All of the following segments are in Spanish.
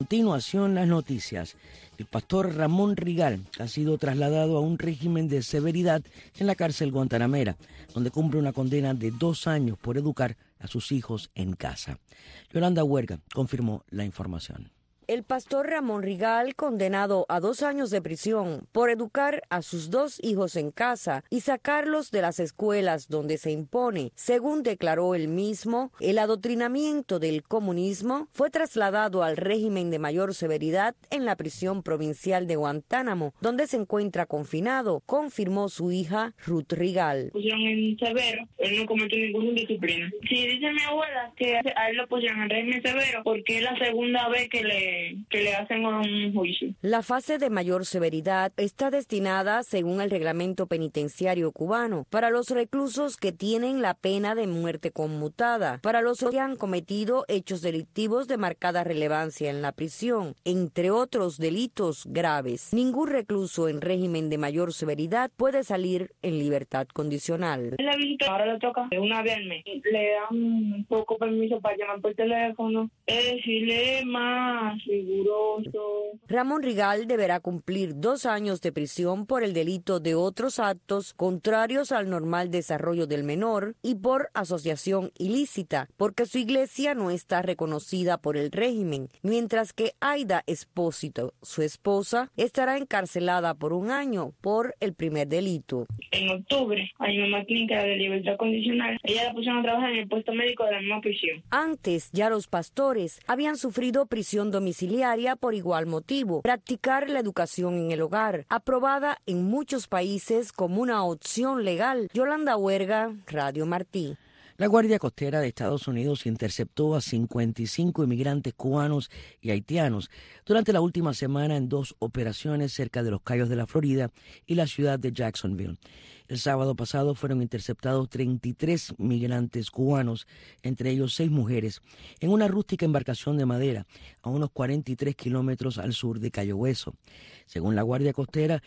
Continuación las noticias. El pastor Ramón Rigal ha sido trasladado a un régimen de severidad en la cárcel guantanamera, donde cumple una condena de 2 años por educar a sus hijos en casa. Yolanda Huerga confirmó la información. El pastor Ramón Rigal, condenado a 2 años de prisión por educar a sus 2 hijos en casa y sacarlos de las escuelas donde se impone, según declaró él mismo, el adoctrinamiento del comunismo, fue trasladado al régimen de mayor severidad en la prisión provincial de Guantánamo, donde se encuentra confinado, confirmó su hija Ruth Rigal. Pusieron en severo, él no cometió ninguna indisciplina. Sí, dice mi abuela que a él lo pusieron en régimen severo porque es la segunda vez que le hacen un juicio. La fase de mayor severidad está destinada, según el reglamento penitenciario cubano, para los reclusos que tienen la pena de muerte conmutada, para los que han cometido hechos delictivos de marcada relevancia en la prisión, entre otros delitos graves. Ningún recluso en régimen de mayor severidad puede salir en libertad condicional. La visita ahora le toca una vez al mes. Le dan un poco permiso para llamar por teléfono, decirle más riguroso. Ramón Rigal deberá cumplir 2 años de prisión por el delito de otros actos contrarios al normal desarrollo del menor y por asociación ilícita, porque su iglesia no está reconocida por el régimen, mientras que Aida Espósito, su esposa, estará encarcelada por 1 año por el primer delito. En octubre hay una clínica de libertad condicional. Ella la pusieron a trabajar en el puesto médico de la misma prisión. Antes, ya los pastores habían sufrido prisión domiciliaria por igual motivo, practicar la educación en el hogar, aprobada en muchos países como una opción legal. Yolanda Huerga, Radio Martí. La Guardia Costera de Estados Unidos interceptó a 55 inmigrantes cubanos y haitianos durante la última semana en 2 operaciones cerca de los Cayos de la Florida y la ciudad de Jacksonville. El sábado pasado fueron interceptados 33 migrantes cubanos, entre ellos 6 mujeres, en una rústica embarcación de madera a unos 43 kilómetros al sur de Cayo Hueso. Según la Guardia Costera,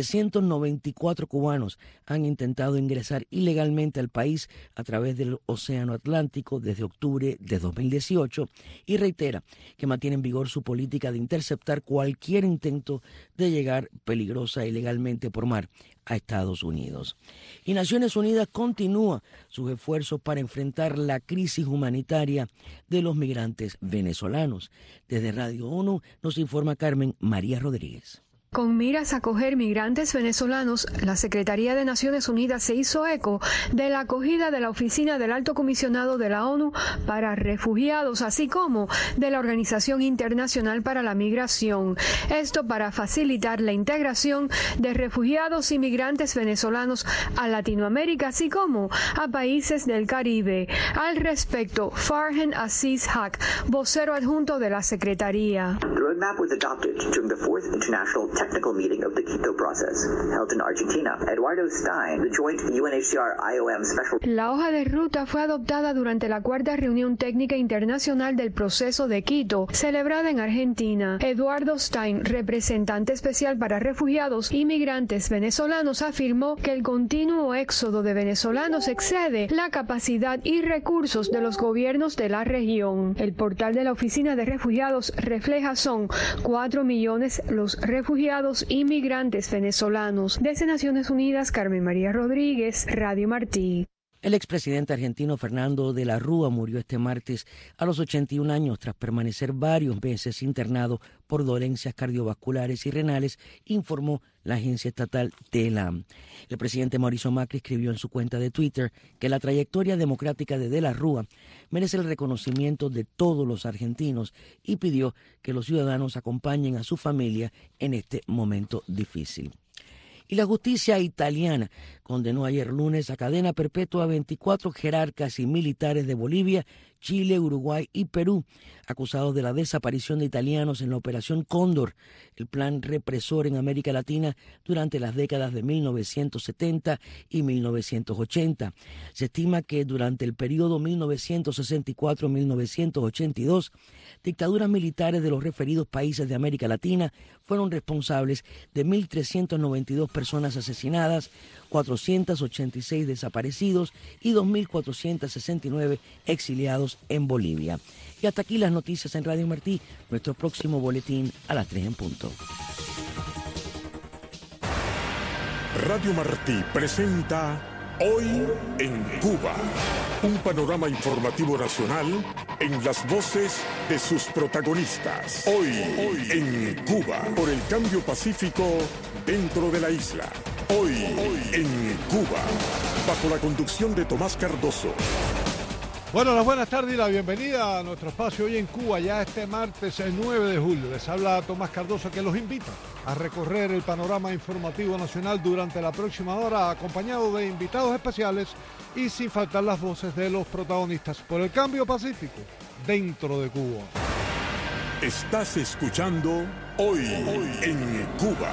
394 cubanos han intentado ingresar ilegalmente al país a través del Océano Atlántico desde octubre de 2018 y reitera que mantiene en vigor su política de interceptar cualquier intento de llegar peligrosa e ilegalmente por mar a Estados Unidos. Y Naciones Unidas continúa sus esfuerzos para enfrentar la crisis humanitaria de los migrantes venezolanos. Desde Radio ONU nos informa Carmen María Rodríguez. Con miras a acoger migrantes venezolanos, la Secretaría de Naciones Unidas se hizo eco de la acogida de la Oficina del Alto Comisionado de la ONU para Refugiados, así como de la Organización Internacional para la Migración. Esto para facilitar la integración de refugiados y migrantes venezolanos a Latinoamérica, así como a países del Caribe. Al respecto, Farhan Aziz Haq, vocero adjunto de la Secretaría. Technical meeting of the Quito process held in Argentina. Eduardo Stein, the joint UNHCR-IOM special. La hoja de ruta fue adoptada durante la 4ª reunión técnica internacional del proceso de Quito, celebrada en Argentina. Eduardo Stein, representante especial para refugiados y migrantes venezolanos, afirmó que el continuo éxodo de venezolanos excede la capacidad y recursos de los gobiernos de la región. El portal de la Oficina de Refugiados refleja son 4 millones los refugiados y migrantes venezolanos. Desde Naciones Unidas, Carmen María Rodríguez, Radio Martí. El expresidente argentino Fernando de la Rúa murió este martes a los 81 años tras permanecer varios meses internado por dolencias cardiovasculares y renales, informó la agencia estatal TELAM. El presidente Mauricio Macri escribió en su cuenta de Twitter que la trayectoria democrática de la Rúa merece el reconocimiento de todos los argentinos y pidió que los ciudadanos acompañen a su familia en este momento difícil. Y la justicia italiana condenó ayer lunes a cadena perpetua a 24 jerarcas y militares de Bolivia, Chile, Uruguay y Perú, acusados de la desaparición de italianos en la Operación Cóndor, el plan represor en América Latina durante las décadas de 1970 y 1980. Se estima que durante el periodo 1964-1982, dictaduras militares de los referidos países de América Latina fueron responsables de 1.392 personas asesinadas, 486 desaparecidos y 2.469 exiliados Unidos en Bolivia. Y hasta aquí las noticias en Radio Martí. Nuestro próximo boletín a las 3 en punto. Radio Martí presenta Hoy en Cuba. Un panorama informativo nacional en las voces de sus protagonistas. Hoy en Cuba. Por el cambio pacífico dentro de la isla. Hoy en Cuba. Bajo la conducción de Tomás Cardoso. Bueno, las buenas tardes y la bienvenida a nuestro espacio Hoy en Cuba, ya este martes, el 9 de julio. Les habla Tomás Cardoso, que los invita a recorrer el panorama informativo nacional durante la próxima hora, acompañado de invitados especiales y sin faltar las voces de los protagonistas por el cambio pacífico dentro de Cuba. Estás escuchando Hoy en Cuba.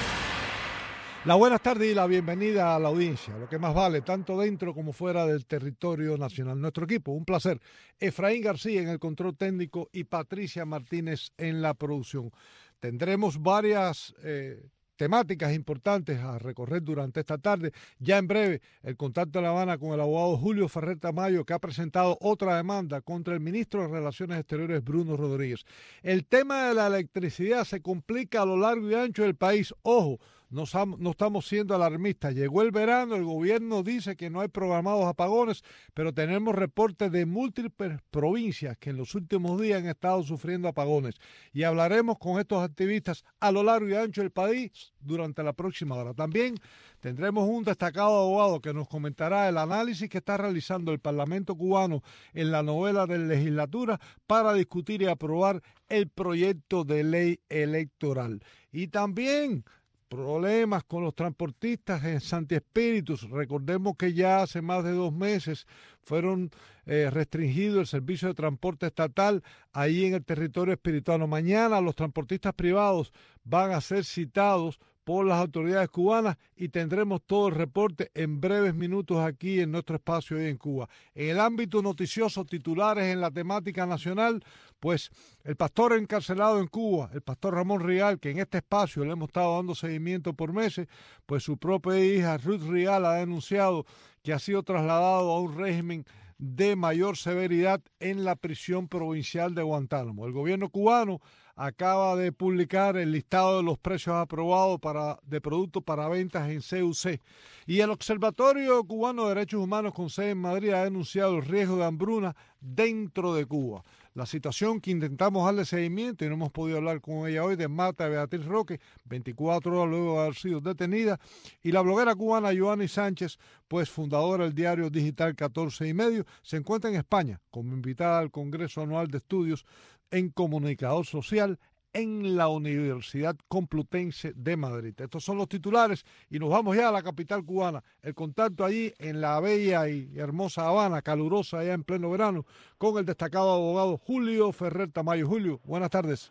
La buenas tardes y la bienvenida a la audiencia, lo que más vale, tanto dentro como fuera del territorio nacional. Nuestro equipo, un placer. Efraín García en el control técnico y Patricia Martínez en la producción. Tendremos varias temáticas importantes a recorrer durante esta tarde. Ya en breve, el contacto de La Habana con el abogado Julio Ferrer Tamayo, que ha presentado otra demanda contra el ministro de Relaciones Exteriores, Bruno Rodríguez. El tema de la electricidad se complica a lo largo y ancho del país. Ojo, no estamos siendo alarmistas. Llegó el verano, el gobierno dice que no hay programados apagones, pero tenemos reportes de múltiples provincias que en los últimos días han estado sufriendo apagones. Y hablaremos con estos activistas a lo largo y ancho del país durante la próxima hora. También tendremos un destacado abogado que nos comentará el análisis que está realizando el Parlamento cubano en la novela de legislatura para discutir y aprobar el proyecto de ley electoral. Y también problemas con los transportistas en Santi Espíritus. Recordemos que ya hace más de 2 meses fueron restringido el servicio de transporte estatal ahí en el territorio espirituano. Mañana los transportistas privados van a ser citados por las autoridades cubanas y tendremos todo el reporte en breves minutos aquí en nuestro espacio Hoy en Cuba. En el ámbito noticioso, titulares en la temática nacional, pues el pastor encarcelado en Cuba, el pastor Ramón Rial, que en este espacio le hemos estado dando seguimiento por meses, pues su propia hija Ruth Rial ha denunciado que ha sido trasladado a un régimen de mayor severidad en la prisión provincial de Guantánamo. El gobierno cubano acaba de publicar el listado de los precios aprobados de productos para ventas en CUC. Y el Observatorio Cubano de Derechos Humanos con sede en Madrid ha denunciado el riesgo de hambruna dentro de Cuba. La situación que intentamos darle seguimiento y no hemos podido hablar con ella hoy, de Marta Beatriz Roque, 24 horas luego de haber sido detenida, y la bloguera cubana Joanny Sánchez, pues fundadora del diario digital 14 y medio, se encuentra en España como invitada al Congreso Anual de Estudios en Comunicador Social en la Universidad Complutense de Madrid. Estos son los titulares y nos vamos ya a la capital cubana. El contacto allí en la bella y hermosa Habana, calurosa allá en pleno verano, con el destacado abogado Julio Ferrer Tamayo. Julio, buenas tardes.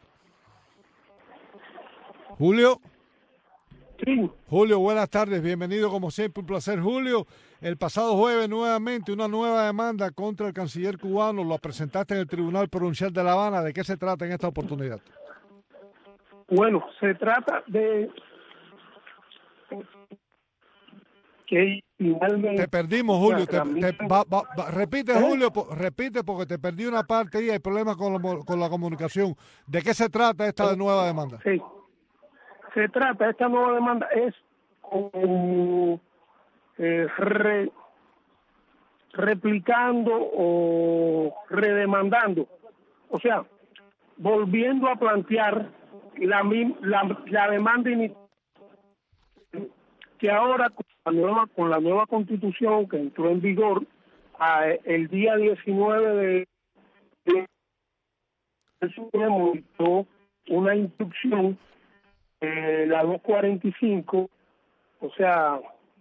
Julio. Sí. Julio, buenas tardes, bienvenido como siempre, un placer. Julio, el pasado jueves nuevamente una nueva demanda contra el canciller cubano, lo presentaste en el Tribunal Provincial de La Habana. ¿De qué se trata en esta oportunidad? Bueno, se trata de que finalmente... Te perdimos, Julio. Repite, Julio, repite porque te perdí una parte y hay problemas con la comunicación. ¿De qué se trata esta nueva demanda? Sí, esta nueva demanda es replicando o redemandando, o sea, volviendo a plantear la demanda inicial, que ahora con la nueva constitución que entró en vigor el día 19 el Supremo dictó una instrucción, la 245, o sea,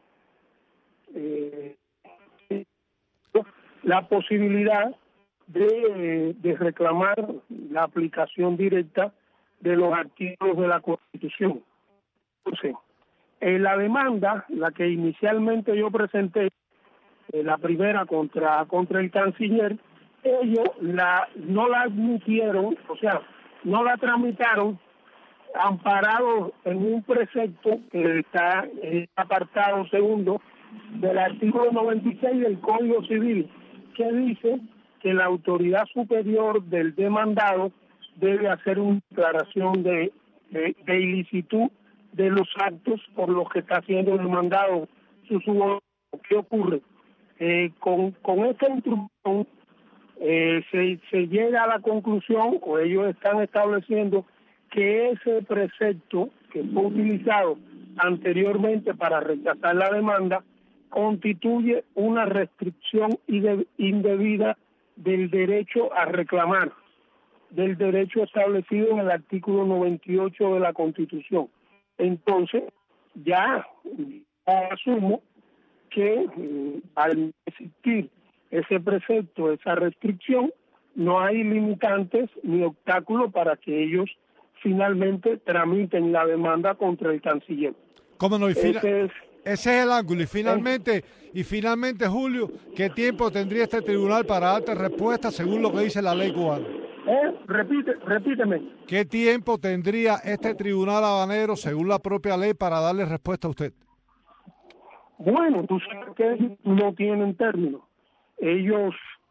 la posibilidad de reclamar la aplicación directa de los artículos de la Constitución. Entonces, la demanda, la que inicialmente yo presenté, la primera contra el canciller, ellos no la admitieron, o sea, no la tramitaron amparado en un precepto que está en el apartado segundo del artículo 96 del Código Civil, que dice que la autoridad superior del demandado debe hacer una declaración de ilicitud de los actos por los que está siendo demandado su subordinado. ¿Qué ocurre? Con esta instrucción se llega a la conclusión, o ellos están estableciendo, que ese precepto que fue utilizado anteriormente para rechazar la demanda constituye una restricción indebida del derecho a reclamar, del derecho establecido en el artículo 98 de la Constitución. Entonces, ya asumo que al existir ese precepto, esa restricción, no hay limitantes ni obstáculos para que ellos finalmente tramiten la demanda contra el canciller. ¿Cómo no? Ese es el ángulo. Y finalmente, Julio, ¿qué tiempo tendría este tribunal para darte respuesta según lo que dice la ley cubana? Repíteme. ¿Qué tiempo tendría este tribunal habanero, según la propia ley, para darle respuesta a usted? Bueno, tú sabes que no tienen términos. Ellos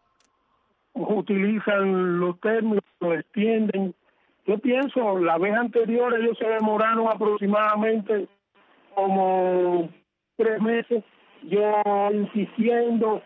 utilizan los términos, los extienden. Yo pienso, la vez anterior ellos se demoraron aproximadamente como 3 meses, yo insistiendo.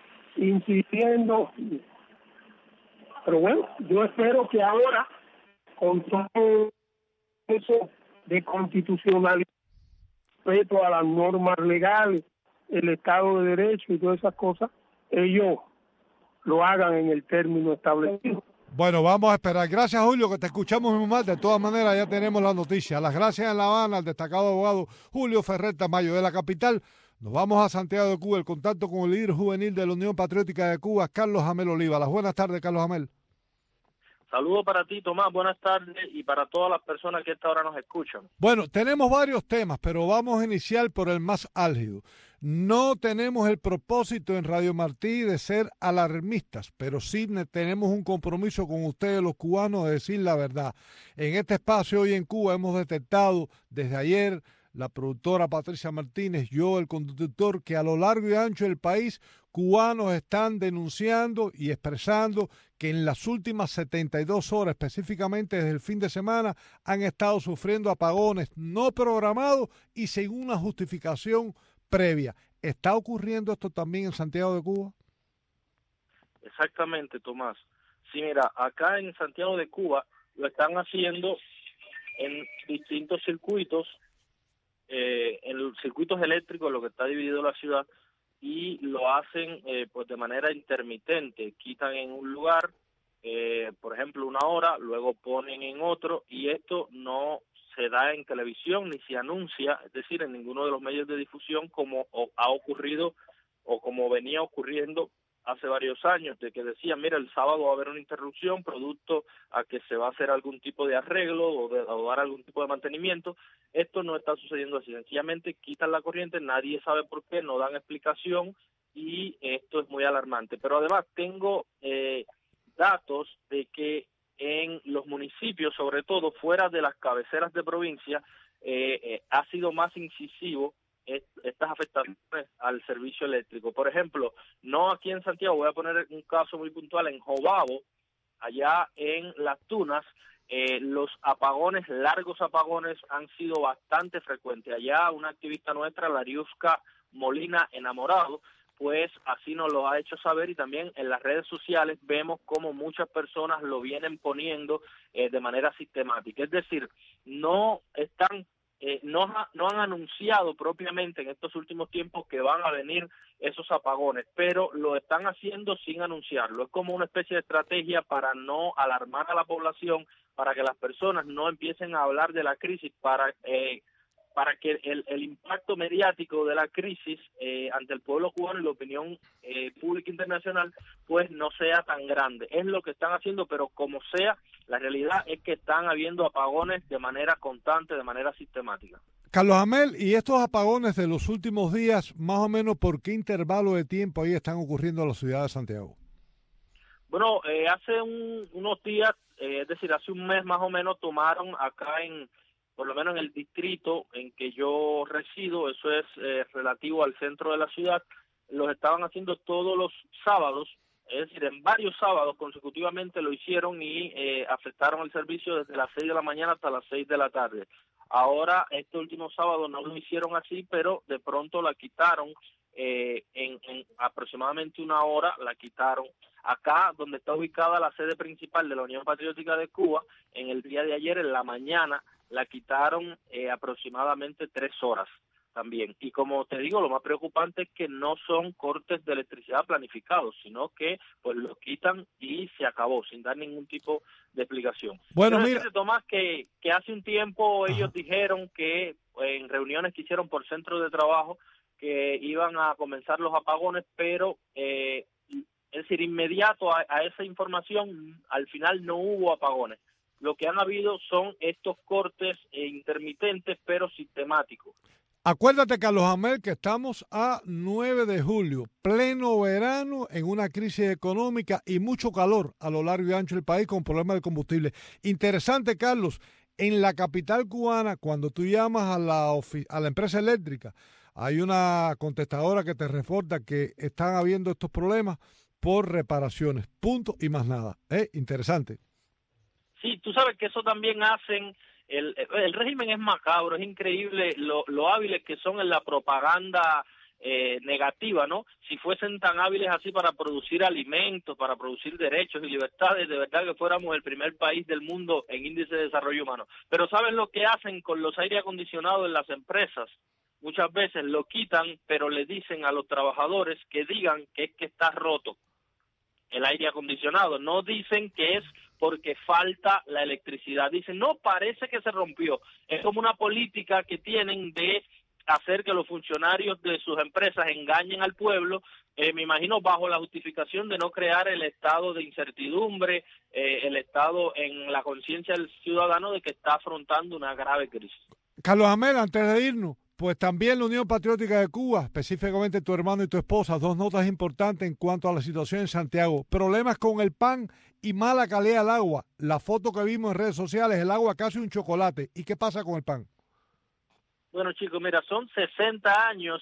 Pero bueno, yo espero que ahora, con todo eso de constitucionalidad, respeto a las normas legales, el Estado de Derecho y todas esas cosas, ellos lo hagan en el término establecido. Bueno, vamos a esperar. Gracias, Julio, que te escuchamos muy mal. De todas maneras, ya tenemos la noticia. Las gracias en La Habana al destacado abogado Julio Ferrer Tamayo. De la capital, nos vamos a Santiago de Cuba, el contacto con el líder juvenil de la Unión Patriótica de Cuba, Carlos Jamel Oliva. Las buenas tardes, Carlos Jamel. Saludos para ti, Tomás. Buenas tardes y para todas las personas que a esta hora nos escuchan. Bueno, tenemos varios temas, pero vamos a iniciar por el más álgido. No tenemos el propósito en Radio Martí de ser alarmistas, pero sí tenemos un compromiso con ustedes, los cubanos, de decir la verdad. En este espacio hoy en Cuba hemos detectado desde ayer, la productora Patricia Martínez, yo, el conductor, que a lo largo y ancho del país, cubanos están denunciando y expresando que en las últimas 72 horas, específicamente desde el fin de semana, han estado sufriendo apagones no programados y sin una justificación previa. ¿Está ocurriendo esto también en Santiago de Cuba? Exactamente, Tomás. Sí, mira, acá en Santiago de Cuba lo están haciendo en distintos circuitos, en los circuitos eléctricos, lo que está dividido la ciudad, y lo hacen pues de manera intermitente. Quitan en un lugar, por ejemplo, 1 hora, luego ponen en otro, y esto no se da en televisión ni se anuncia, es decir, en ninguno de los medios de difusión, como ha ocurrido o como venía ocurriendo hace varios años, de que decían, mira, el sábado va a haber una interrupción producto a que se va a hacer algún tipo de arreglo o dar algún tipo de mantenimiento. Esto no está sucediendo así, sencillamente quitan la corriente, nadie sabe por qué, no dan explicación, y esto es muy alarmante. Pero además tengo datos de que en los municipios, sobre todo fuera de las cabeceras de provincia, ha sido más incisivo estas afectaciones al servicio eléctrico. Por ejemplo, no aquí en Santiago, voy a poner un caso muy puntual, en Jobabo, allá en Las Tunas, los apagones, largos apagones, han sido bastante frecuentes. Allá una activista nuestra, Lariusca Molina Enamorado, pues así nos lo ha hecho saber, y también en las redes sociales vemos como muchas personas lo vienen poniendo de manera sistemática. Es decir, no están no han anunciado propiamente en estos últimos tiempos que van a venir esos apagones, pero lo están haciendo sin anunciarlo. Es como una especie de estrategia para no alarmar a la población, para que las personas no empiecen a hablar de la crisis, para que el impacto mediático de la crisis ante el pueblo cubano y la opinión pública internacional pues no sea tan grande. Es lo que están haciendo, pero como sea, la realidad es que están habiendo apagones de manera constante, de manera sistemática. Carlos Jamel, ¿y estos apagones de los últimos días, más o menos por qué intervalo de tiempo ahí están ocurriendo en la ciudad de Santiago? Bueno, hace unos días, es decir, hace un mes más o menos, tomaron acá por lo menos en el distrito en que yo resido, eso es relativo al centro de la ciudad, los estaban haciendo todos los sábados, es decir, en varios sábados consecutivamente lo hicieron y afectaron el servicio desde las 6 de la mañana hasta las 6 de la tarde. Ahora, este último sábado no lo hicieron así, pero de pronto la quitaron en aproximadamente una hora, la quitaron. Acá, donde está ubicada la sede principal de la Unión Patriótica de Cuba, en el día de ayer, en la mañana, la quitaron aproximadamente 3 horas también. Y como te digo, lo más preocupante es que no son cortes de electricidad planificados, sino que pues los quitan y se acabó, sin dar ningún tipo de explicación. Bueno, mira, decirte, Tomás, que hace un tiempo ellos dijeron que en reuniones que hicieron por centros de trabajo que iban a comenzar los apagones, pero es decir, inmediato a esa información, al final no hubo apagones. Lo que han habido son estos cortes intermitentes, pero sistemáticos. Acuérdate, Carlos Amel, que estamos a 9 de julio, pleno verano, en una crisis económica y mucho calor a lo largo y ancho del país con problemas de combustible. Interesante, Carlos, en la capital cubana, cuando tú llamas a la empresa eléctrica, hay una contestadora que te reporta que están habiendo estos problemas por reparaciones, punto y más nada. Interesante. Sí, tú sabes que eso también hacen. El régimen es macabro, es increíble lo hábiles que son en la propaganda negativa, ¿no? Si fuesen tan hábiles así para producir alimentos, para producir derechos y libertades, de verdad que fuéramos el primer país del mundo en índice de desarrollo humano. Pero ¿saben lo que hacen con los aire acondicionados en las empresas? Muchas veces lo quitan, pero le dicen a los trabajadores que digan que es que está roto el aire acondicionado. No dicen que es porque falta la electricidad. Dicen, no, parece que se rompió. Es como una política que tienen de hacer que los funcionarios de sus empresas engañen al pueblo, me imagino bajo la justificación de no crear el estado de incertidumbre, el estado en la conciencia del ciudadano de que está afrontando una grave crisis. Carlos Amel, antes de irnos, pues también la Unión Patriótica de Cuba, específicamente tu hermano y tu esposa, 2 notas importantes en cuanto a la situación en Santiago. Problemas con el pan y mala calidad del agua. La foto que vimos en redes sociales, el agua casi un chocolate. ¿Y qué pasa con el pan? Bueno, chicos, mira, son 60 años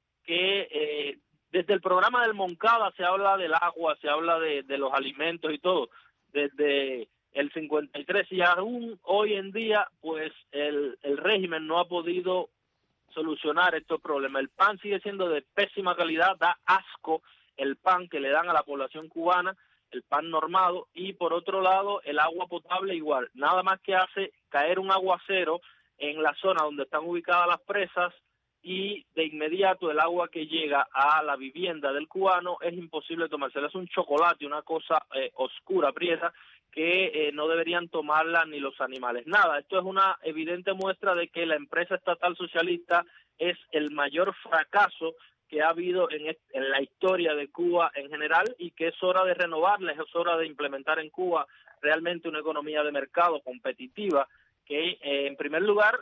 que desde el programa del Moncada se habla del agua, se habla de los alimentos y todo. Desde el 53 y aún hoy en día, pues el régimen no ha podido solucionar estos problemas. El pan sigue siendo de pésima calidad, da asco el pan que le dan a la población cubana, el pan normado, y por otro lado el agua potable igual, nada más que hace caer un aguacero en la zona donde están ubicadas las presas y de inmediato el agua que llega a la vivienda del cubano es imposible tomársela, es un chocolate, una cosa oscura, prieta, que no deberían tomarla ni los animales. Nada, esto es una evidente muestra de que la empresa estatal socialista es el mayor fracaso que ha habido en la historia de Cuba en general y que es hora de renovarla, es hora de implementar en Cuba realmente una economía de mercado competitiva que en primer lugar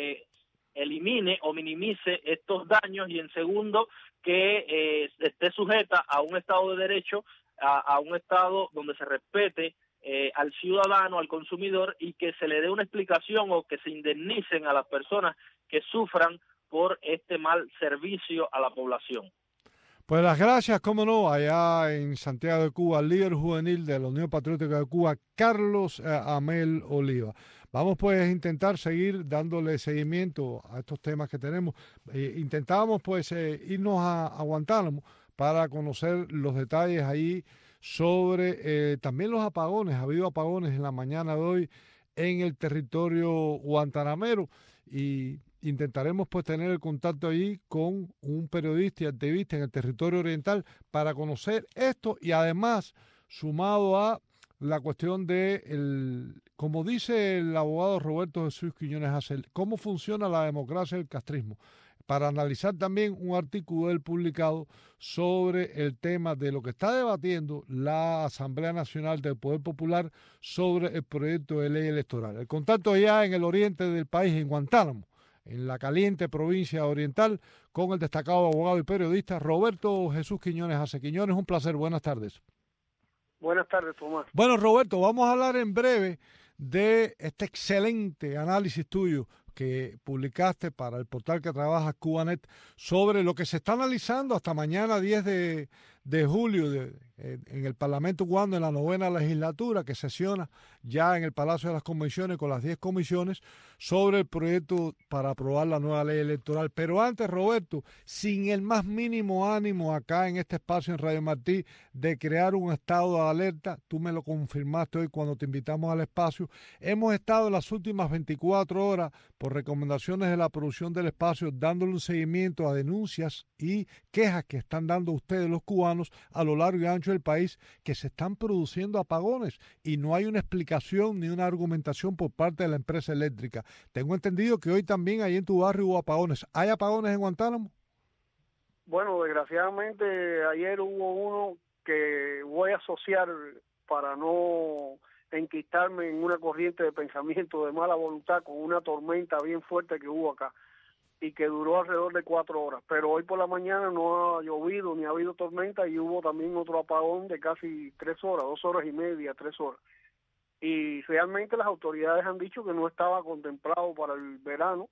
elimine o minimice estos daños y en segundo que esté sujeta a un Estado de Derecho, a un Estado donde se respete al ciudadano, al consumidor y que se le dé una explicación o que se indemnicen a las personas que sufran por este mal servicio a la población. Pues las gracias, cómo no, allá en Santiago de Cuba, al líder juvenil de la Unión Patriótica de Cuba, Carlos Amel Oliva. Vamos pues a intentar seguir dándole seguimiento a estos temas que tenemos. Intentábamos pues irnos a Guantánamo para conocer los detalles ahí sobre también los apagones. Ha habido apagones en la mañana de hoy en el territorio guantanamero y intentaremos pues tener el contacto allí con un periodista y activista en el territorio oriental para conocer esto y además sumado a la cuestión de, como dice el abogado Roberto Jesús Quiñones Hassel, cómo funciona la democracia del castrismo, para analizar también un artículo él publicado sobre el tema de lo que está debatiendo la Asamblea Nacional del Poder Popular sobre el proyecto de ley electoral. El contacto allá en el oriente del país, en Guantánamo, en la caliente provincia oriental, con el destacado abogado y periodista Roberto Jesús Quiñones Hassel. Quiñones, un placer, buenas tardes. Buenas tardes, Tomás. Bueno, Roberto, vamos a hablar en breve de este excelente análisis tuyo que publicaste para el portal que trabaja Cubanet sobre lo que se está analizando hasta mañana 10 de julio, en el Parlamento cubano, en la 9ª legislatura, que sesiona ya en el Palacio de las Convenciones con las 10 comisiones sobre el proyecto para aprobar la nueva ley electoral. Pero antes, Roberto, sin el más mínimo ánimo acá en este espacio en Radio Martí de crear un estado de alerta, tú me lo confirmaste hoy cuando te invitamos al espacio, hemos estado en las últimas 24 horas, por recomendaciones de la producción del espacio, dándole un seguimiento a denuncias y quejas que están dando ustedes los cubanos a lo largo y ancho del país, que se están produciendo apagones y no hay una explicación ni una argumentación por parte de la empresa eléctrica. Tengo entendido que hoy también ahí en tu barrio hubo apagones. ¿Hay apagones en Guantánamo? Bueno, desgraciadamente ayer hubo uno que voy a asociar para no enquistarme en una corriente de pensamiento de mala voluntad con una tormenta bien fuerte que hubo acá y que duró alrededor de 4 horas. Pero hoy por la mañana no ha llovido ni ha habido tormenta y hubo también otro apagón de casi 3 horas, 2 horas y media, 3 horas. Y realmente las autoridades han dicho que no estaba contemplado para el verano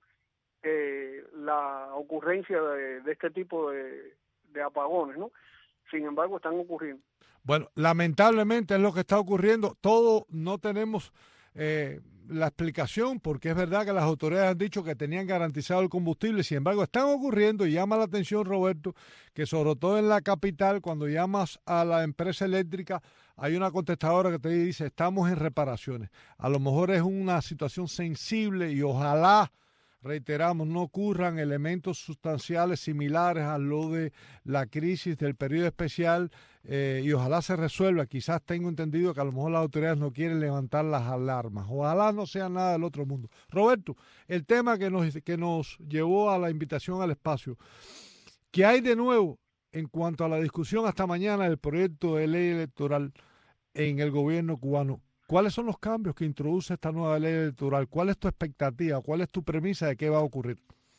la ocurrencia de este tipo de apagones, ¿no? Sin embargo, están ocurriendo. Bueno, lamentablemente es lo que está ocurriendo. Todo no tenemos la explicación, porque es verdad que las autoridades han dicho que tenían garantizado el combustible, sin embargo están ocurriendo y llama la atención, Roberto, que sobre todo en la capital, cuando llamas a la empresa eléctrica, hay una contestadora que te dice, estamos en reparaciones. A lo mejor es una situación sensible y ojalá, reiteramos, no ocurran elementos sustanciales similares a lo de la crisis del periodo especial y ojalá se resuelva. Quizás tengo entendido que a lo mejor las autoridades no quieren levantar las alarmas. Ojalá no sea nada del otro mundo. Roberto, el tema que nos llevó a la invitación al espacio, ¿qué hay de nuevo en cuanto a la discusión hasta mañana del proyecto de ley electoral en el gobierno cubano? ¿Cuáles son los cambios que introduce esta nueva ley electoral? ¿Cuál es tu expectativa? ¿Cuál es tu premisa de qué va a ocurrir?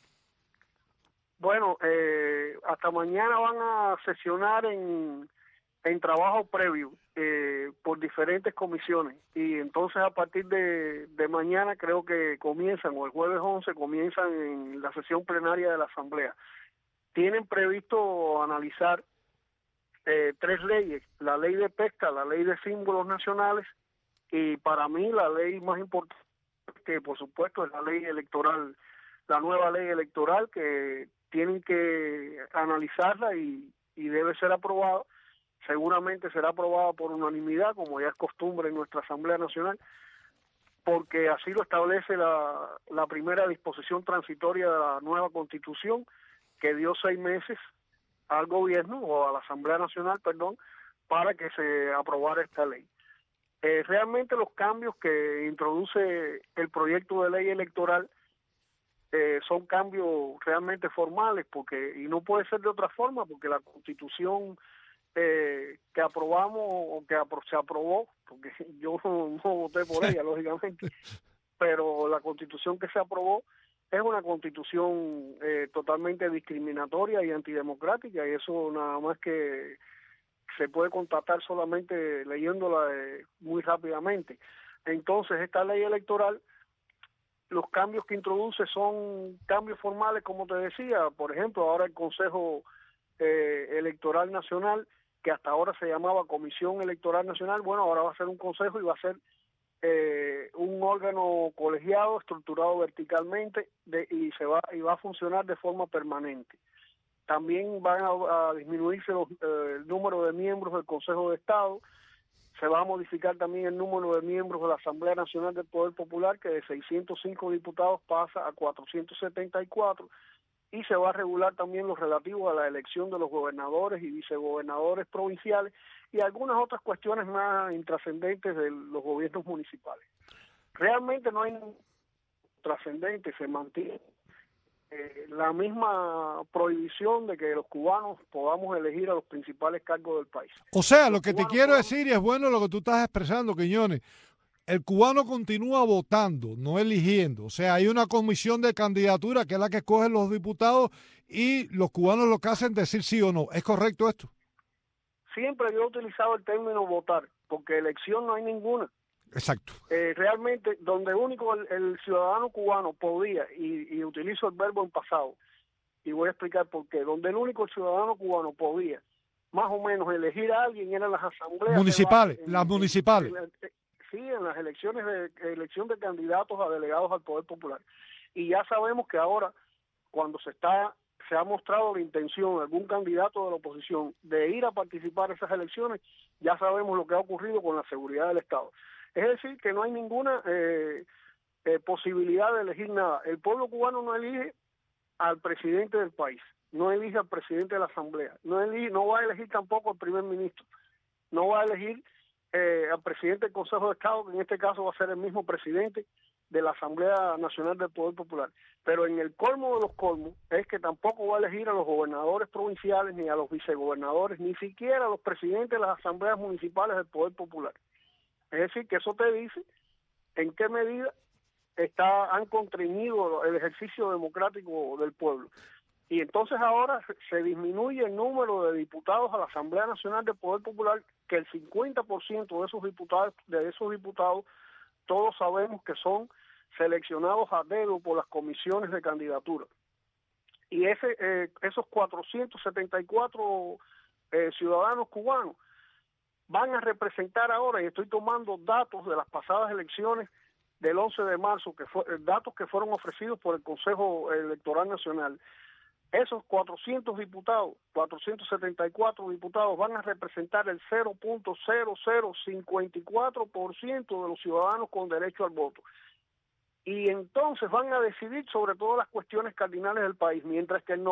Bueno, hasta mañana van a sesionar en trabajo previo por diferentes comisiones y entonces a partir de mañana creo que comienzan, o el jueves 11 comienzan en la sesión plenaria de la Asamblea. Tienen previsto analizar 3 leyes, la ley de pesca, la ley de símbolos nacionales y para mí la ley más importante, que por supuesto es la ley electoral, la nueva ley electoral, que tienen que analizarla y debe ser aprobada. Seguramente será aprobada por unanimidad, como ya es costumbre en nuestra Asamblea Nacional, porque así lo establece la primera disposición transitoria de la nueva Constitución, que dio 6 meses al gobierno, o a la Asamblea Nacional, perdón, para que se aprobara esta ley. Realmente los cambios que introduce el proyecto de ley electoral son cambios realmente formales, y no puede ser de otra forma, porque la Constitución que aprobamos o que se aprobó, porque yo no voté por ella, lógicamente, pero la Constitución que se aprobó es una Constitución totalmente discriminatoria y antidemocrática, y eso nada más que se puede constatar solamente leyéndola muy rápidamente. Entonces, esta ley electoral, los cambios que introduce son cambios formales, como te decía. Por ejemplo, ahora el Consejo Electoral Nacional, que hasta ahora se llamaba Comisión Electoral Nacional, bueno, ahora va a ser un consejo y va a ser un órgano colegiado, estructurado verticalmente, y va a funcionar de forma permanente. También van a disminuirse el número de miembros del Consejo de Estado. Se va a modificar también el número de miembros de la Asamblea Nacional del Poder Popular, que de 605 diputados pasa a 474, y se va a regular también lo relativo a la elección de los gobernadores y vicegobernadores provinciales y algunas otras cuestiones más intrascendentes de los gobiernos municipales. Realmente no hay trascendente, se mantiene la misma prohibición de que los cubanos podamos elegir a los principales cargos del país. O sea, lo que te quiero decir, y es bueno lo que tú estás expresando, Quiñones, el cubano continúa votando, no eligiendo. O sea, hay una comisión de candidatura que es la que escoge los diputados y los cubanos lo que hacen es decir sí o no. ¿Es correcto esto? Siempre yo he utilizado el término votar, porque elección no hay ninguna. Exacto. Realmente, donde único el ciudadano cubano podía, y utilizo el verbo en pasado, y voy a explicar por qué, donde el único ciudadano cubano podía más o menos elegir a alguien eran las asambleas municipales, las municipales. Sí, en las elección de candidatos a delegados al Poder Popular. Y ya sabemos que ahora, cuando se ha mostrado la intención de algún candidato de la oposición de ir a participar en esas elecciones, ya sabemos lo que ha ocurrido con la seguridad del Estado. Es decir, que no hay ninguna posibilidad de elegir nada. El pueblo cubano no elige al presidente del país, no elige al presidente de la Asamblea, no va a elegir tampoco al primer ministro, no va a elegir al presidente del Consejo de Estado, que en este caso va a ser el mismo presidente de la Asamblea Nacional del Poder Popular. Pero en el colmo de los colmos es que tampoco va a elegir a los gobernadores provinciales, ni a los vicegobernadores, ni siquiera a los presidentes de las asambleas municipales del Poder Popular. Es decir, que eso te dice en qué medida han contrañido el ejercicio democrático del pueblo. Y entonces ahora se disminuye el número de diputados a la Asamblea Nacional del Poder Popular, que el 50% de esos diputados todos sabemos que son seleccionados a dedo por las comisiones de candidatura. Y esos 474 ciudadanos cubanos van a representar ahora, y estoy tomando datos de las pasadas elecciones del 11 de marzo, datos que fueron ofrecidos por el Consejo Electoral Nacional. Esos 474 diputados van a representar el 0.0054% de los ciudadanos con derecho al voto. Y entonces van a decidir sobre todas las cuestiones cardinales del país, mientras que el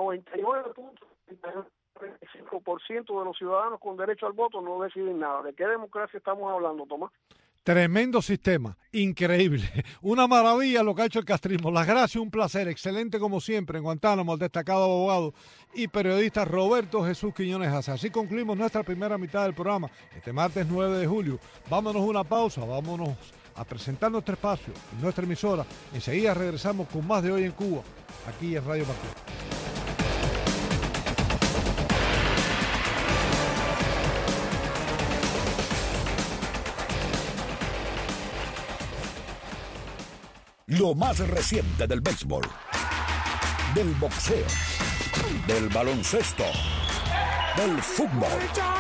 99.5% de los ciudadanos con derecho al voto no deciden nada. ¿De qué democracia estamos hablando, Tomás? Tremendo sistema, increíble, una maravilla lo que ha hecho el castrismo. Las gracias, un placer, excelente como siempre en Guantánamo, el destacado abogado y periodista Roberto Jesús Quiñones Haza. Así concluimos nuestra primera mitad del programa, este martes 9 de julio. Vámonos una pausa, vámonos a presentar nuestro espacio, nuestra emisora. Enseguida regresamos con más de Hoy en Cuba, aquí en Radio Martí. Lo más reciente del béisbol, del boxeo, del baloncesto, del fútbol.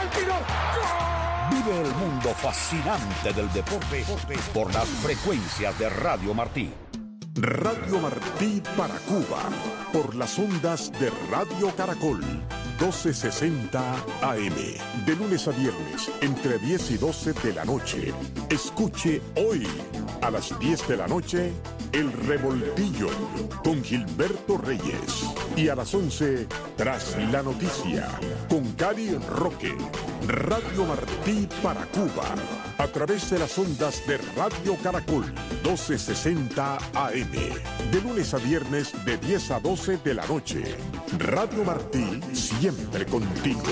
Vive el mundo fascinante del deporte por las frecuencias de Radio Martí. Radio Martí para Cuba, por las ondas de Radio Caracol, 1260 AM, de lunes a viernes, entre 10 y 12 de la noche. Escuche hoy, a las 10 de la noche, El Revoltillo, con Gilberto Reyes. Y a las 11, Tras la Noticia, con Cari Roque. Radio Martí para Cuba, a través de las ondas de Radio Caracol, 1260 AM, de lunes a viernes, de 10 a 12 de la noche. Radio Martí, siempre contigo.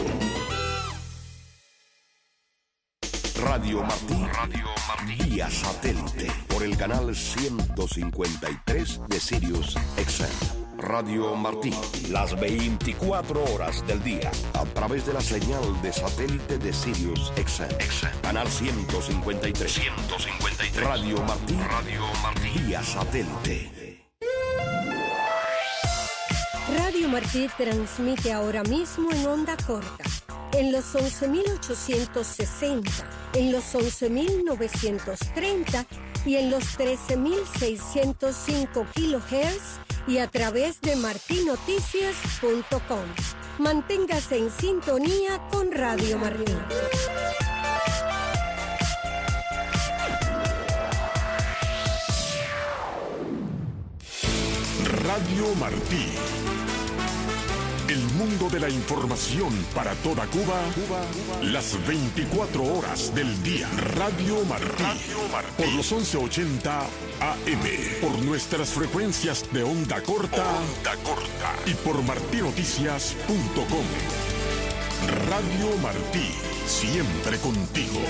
Radio Martí, vía satélite, por el canal 153 de Sirius XM. Radio Martí, las 24 horas del día, a través de la señal de satélite de Sirius XM. Canal 153. Radio Martí, vía satélite. Radio Martí transmite ahora mismo en onda corta, en los 11.860, en los 11.930 y en los 13.605 kHz y a través de martinoticias.com. Manténgase en sintonía con Radio Martí. Radio Martí. El mundo de la información para toda Cuba, las 24 horas del día. Radio Martí, por los 1180 AM, por nuestras frecuencias de onda corta, y por martinoticias.com. Radio Martí, siempre contigo.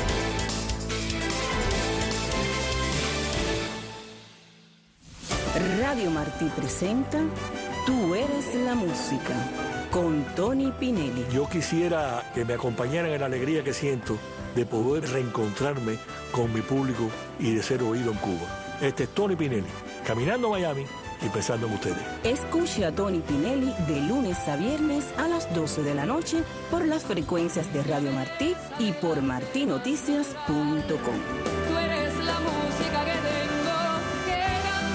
Radio Martí presenta Tú eres la música, con Tony Pinelli. Yo quisiera que me acompañaran en la alegría que siento de poder reencontrarme con mi público y de ser oído en Cuba. Este es Tony Pinelli, caminando a Miami, y pensando en ustedes. Escuche a Tony Pinelli de lunes a viernes a las 12 de la noche por las frecuencias de Radio Martí y por martinoticias.com. Tú eres la música que tengo que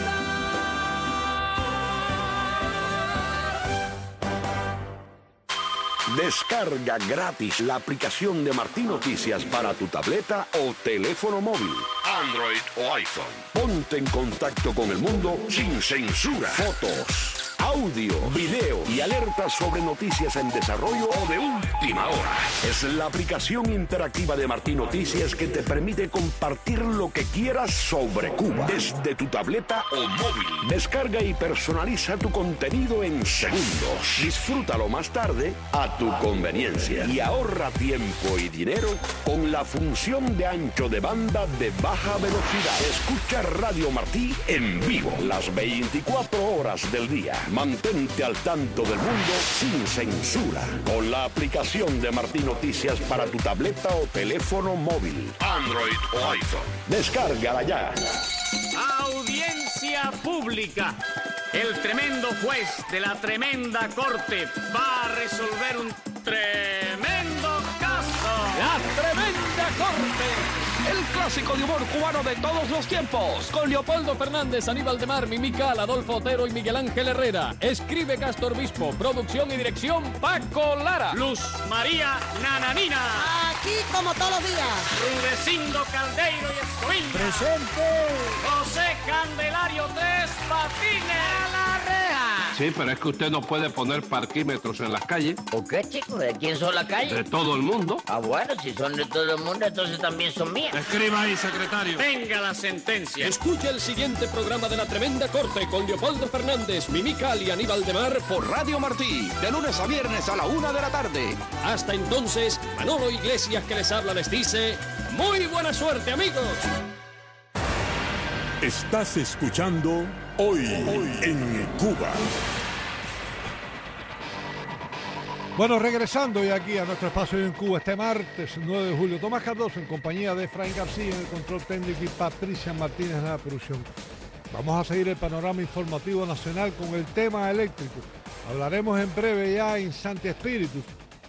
cantar. Descarga gratis la aplicación de Martín Noticias para tu tableta o teléfono móvil, Android o iPhone. Ponte en contacto con el mundo sin censura. Fotos, audio, video y alertas sobre noticias en desarrollo o de última hora. Es la aplicación interactiva de Martín Noticias que te permite compartir lo que quieras sobre Cuba desde tu tableta o móvil. Descarga y personaliza tu contenido en segundos. Disfrútalo más tarde a tu conveniencia y ahorra tiempo y dinero con la función de ancho de banda de baja velocidad. Escucha Radio Martí en vivo las 24 horas del día. Mantente al tanto del mundo sin censura con la aplicación de Martín Noticias para tu tableta o teléfono móvil, Android o iPhone. Descárgala ya. Audiencia pública. El tremendo juez de la tremenda corte va a resolver un tremendo caso. La tremenda corte. El clásico de humor cubano de todos los tiempos. Con Leopoldo Fernández, Aníbal de Mar, Mimical, Adolfo Otero y Miguel Ángel Herrera. Escribe Castor Bispo. Producción y dirección Paco Lara. Luz María Nananina. Aquí como todos los días. Rudecindo Caldeiro y Escoviña. Presente. José Candelario Tres Patines. A la reja. Sí, pero es que usted no puede poner parquímetros en las calles. ¿O qué, chico? ¿De quién son las calles? De todo el mundo. Ah, bueno, si son de todo el mundo, entonces también son mías. Escriba ahí, secretario. Venga la sentencia. Escucha el siguiente programa de La Tremenda Corte con Leopoldo Fernández, Mimical y Aníbal de Mar por Radio Martí, de lunes a viernes a la 1 de la tarde. Hasta entonces, Manolo Iglesias que les habla les dice, muy buena suerte, amigos. Estás escuchando Hoy en Cuba. Bueno, regresando ya aquí a nuestro espacio en Cuba este martes 9 de julio, Tomás Cardoso en compañía de Efraín García en el control técnico y Patricia Martínez en la producción. Vamos a seguir el panorama informativo nacional con el tema eléctrico. Hablaremos en breve ya en Santi Espíritu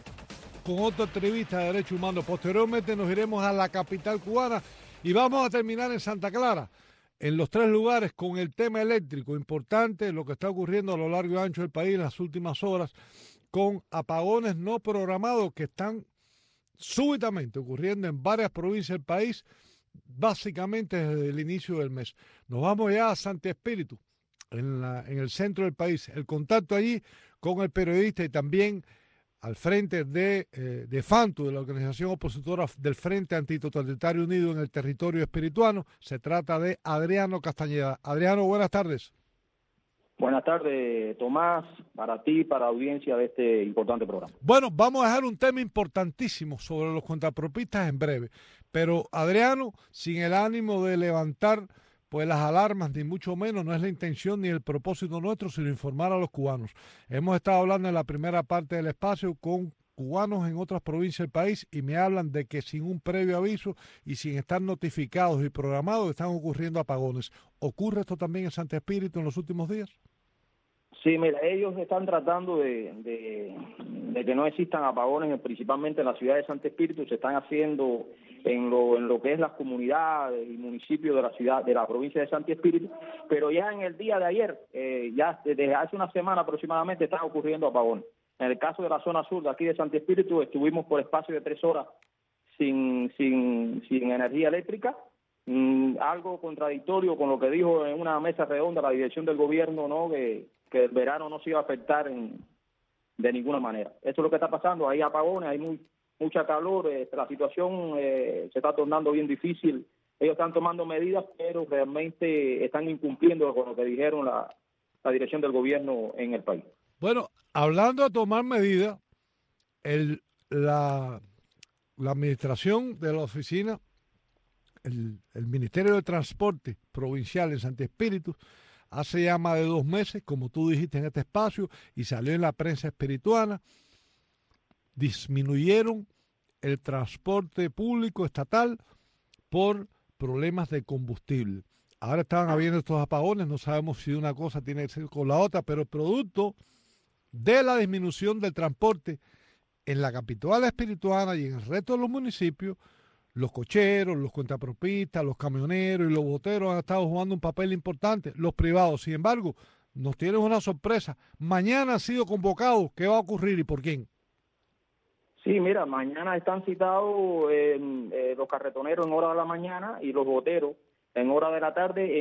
con otra entrevista de Derechos Humanos. Posteriormente nos iremos a la capital cubana y vamos a terminar en Santa Clara. En los tres lugares con el tema eléctrico, importante lo que está ocurriendo a lo largo y ancho del país en las últimas horas, con apagones no programados que están súbitamente ocurriendo en varias provincias del país, básicamente desde el inicio del mes. Nos vamos ya a Santi Espíritu, en el centro del país. El contacto allí con el periodista y también al frente de FANTU, de la organización opositora del Frente Antitotalitario Unido en el territorio espirituano. Se trata de Adriano Castañeda. Adriano, buenas tardes. Buenas tardes, Tomás, para ti, para la audiencia de este importante programa. Bueno, vamos a dejar un tema importantísimo sobre los cuentapropistas en breve, pero Adriano, sin el ánimo de levantar pues las alarmas, ni mucho menos, no es la intención ni el propósito nuestro, sino informar a los cubanos. Hemos estado hablando en la primera parte del espacio con cubanos en otras provincias del país y me hablan de que sin un previo aviso y sin estar notificados y programados están ocurriendo apagones. ¿Ocurre esto también en Santi Espíritu en los últimos días? Sí, mira, ellos están tratando de que no existan apagones, principalmente en la ciudad de Santi Espíritu. Se están haciendo en lo que es las comunidades y municipios de la ciudad, de la provincia de Santi Espíritu, pero ya en el día de ayer, ya desde hace una semana aproximadamente, están ocurriendo apagones. En el caso de la zona sur de aquí de Santi Espíritu, estuvimos por espacio de 3 horas sin energía eléctrica, algo contradictorio con lo que dijo en una mesa redonda la dirección del gobierno, ¿no? Que el verano no se iba a afectar de ninguna manera. Eso es lo que está pasando, hay apagones, hay mucha calor, la situación se está tornando bien difícil. Ellos están tomando medidas, pero realmente están incumpliendo con lo que dijeron la dirección del gobierno en el país. Bueno, hablando de tomar medidas, la administración de la oficina, el Ministerio de Transporte Provincial en Santi Espíritu, hace ya más de 2 meses, como tú dijiste en este espacio, y salió en la prensa espirituana, disminuyeron el transporte público estatal por problemas de combustible. Ahora estaban habiendo estos apagones, no sabemos si una cosa tiene que ser con la otra, pero producto de la disminución del transporte en la capital espirituana y en el resto de los municipios, los cocheros, los cuentapropistas, los camioneros y los boteros han estado jugando un papel importante, los privados. Sin embargo, nos tienen una sorpresa. Mañana han sido convocados. ¿Qué va a ocurrir y por quién? Sí, mira, mañana están citados los carretoneros en hora de la mañana y los boteros en hora de la tarde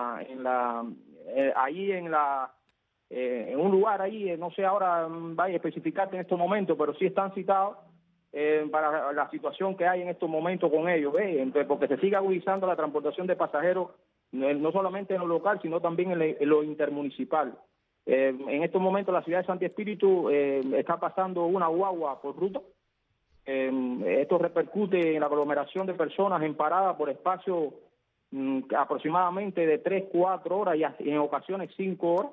en un lugar ahí, no sé ahora vaya a especificarte en estos momentos, pero sí están citados para la situación que hay en estos momentos con ellos, entonces, porque se sigue agudizando la transportación de pasajeros, no solamente en lo local, sino también en lo intermunicipal. En estos momentos la ciudad de Santi Espíritu está pasando una guagua por ruta. Esto repercute en la aglomeración de personas en parada por espacio aproximadamente de 3-4 horas y en ocasiones 5 horas.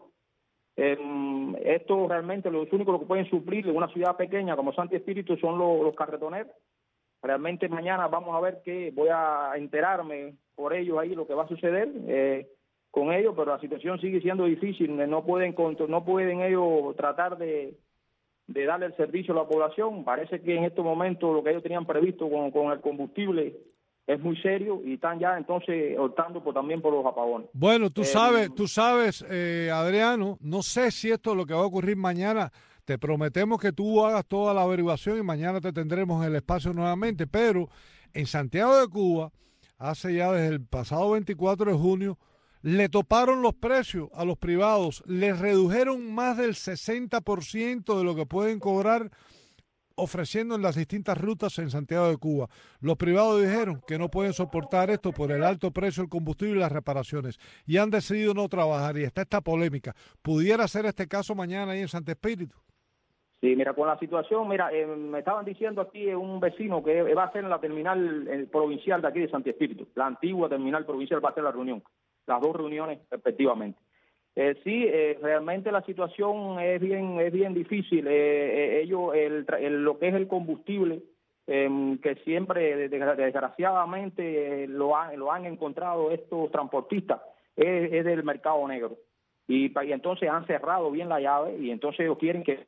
Esto realmente los únicos que pueden suplir en una ciudad pequeña como Santi Espíritu son los carretoneros. Realmente mañana vamos a ver voy a enterarme por ellos ahí lo que va a suceder con ellos, pero la situación sigue siendo difícil. No pueden ellos tratar de darle el servicio a la población. Parece que en estos momentos lo que ellos tenían previsto con el combustible es muy serio y están ya entonces optando también por los apagones. Bueno, tú sabes, Adriano, no sé si esto es lo que va a ocurrir mañana. Te prometemos que tú hagas toda la averiguación y mañana te tendremos en el espacio nuevamente, pero en Santiago de Cuba, hace ya desde el pasado 24 de junio, le toparon los precios a los privados, les redujeron más del 60% de lo que pueden cobrar ofreciendo en las distintas rutas en Santiago de Cuba. Los privados dijeron que no pueden soportar esto por el alto precio del combustible y las reparaciones y han decidido no trabajar y está esta polémica. ¿Pudiera ser este caso mañana ahí en Santi Espíritu? Sí, mira, con la situación, me estaban diciendo aquí un vecino que va a ser en la terminal provincial de aquí de Santi Espíritu, la antigua terminal provincial va a ser la reunión, las dos reuniones respectivamente. Sí, realmente la situación es bien difícil. Lo que es el combustible, que siempre desgraciadamente lo han encontrado estos transportistas, es del mercado negro. Y entonces han cerrado bien la llave y entonces ellos quieren que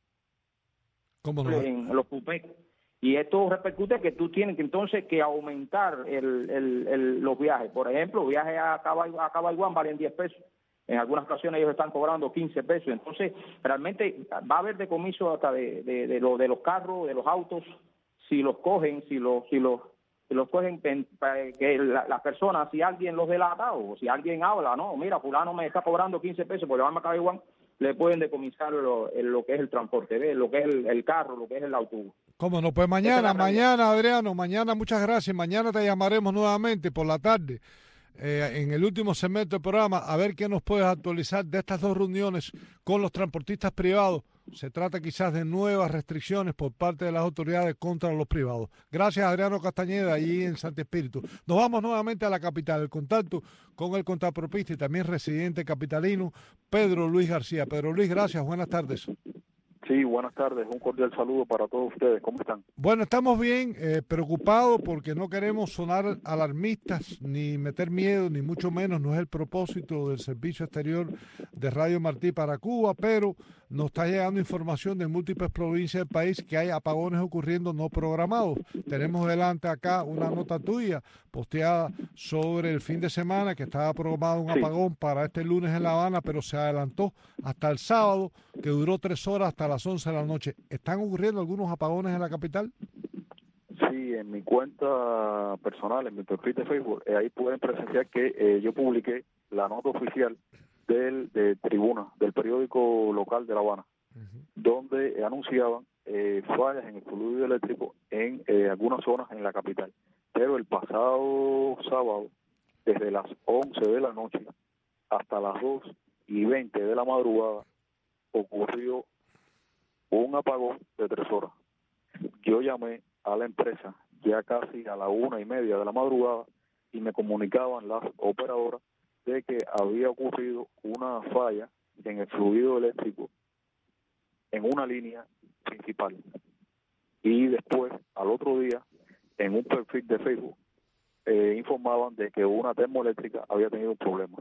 en los cupés. Y esto repercute que tú tienes que entonces que aumentar los viajes. Por ejemplo, viajes a Cabaiguán valen 10 pesos. En algunas ocasiones ellos están cobrando 15 pesos. Entonces, realmente va a haber decomiso hasta de los carros, de los autos, si los cogen, si los cogen, que las personas, si alguien los delata o si alguien habla, no, mira, fulano me está cobrando 15 pesos por llevarme a Cabaiguán, le pueden decomisar lo que es el transporte, lo que es el carro, lo que es el autobús. ¿Cómo no? Pues mañana, Adriano, mañana, muchas gracias. Mañana te llamaremos nuevamente por la tarde. En el último segmento del programa, a ver qué nos puedes actualizar de estas dos reuniones con los transportistas privados. Se trata quizás de nuevas restricciones por parte de las autoridades contra los privados. Gracias, Adriano Castañeda, allí en Santi Espíritu. Nos vamos nuevamente a la capital, el contacto con el contrapropista y también residente capitalino, Pedro Luis García. Pedro Luis, gracias, buenas tardes. Sí, buenas tardes, un cordial saludo para todos ustedes, ¿cómo están? Bueno, estamos bien, preocupados porque no queremos sonar alarmistas ni meter miedo, ni mucho menos, no es el propósito del servicio exterior de Radio Martí para Cuba, pero nos está llegando información de múltiples provincias del país que hay apagones ocurriendo no programados. Tenemos delante acá una nota tuya posteada sobre el fin de semana que estaba programado un apagón para este lunes en La Habana, pero se adelantó hasta el sábado, que duró 3 horas hasta las 11 de la noche. ¿Están ocurriendo algunos apagones en la capital? Sí, en mi cuenta personal, en mi perfil de Facebook, ahí pueden presenciar que yo publiqué la nota oficial de Tribuna, del periódico local de La Habana, donde anunciaban fallas en el fluido eléctrico en algunas zonas en la capital. Pero el pasado sábado, desde las 11 de la noche hasta las 2:20 de la madrugada, ocurrió un apagón de 3 horas. Yo llamé a la empresa ya casi a la 1:30 de la madrugada y me comunicaban las operadoras de que había ocurrido una falla en el fluido eléctrico en una línea principal. Y después, al otro día, en un perfil de Facebook, informaban de que una termoeléctrica había tenido un problema.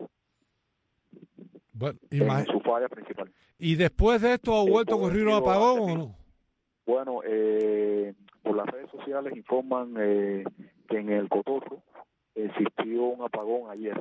Bueno, en su falla principal. ¿Y después de esto ha vuelto a ocurrir un apagón o no? Bueno, por las redes sociales informan que en el Cotorro existió un apagón ayer.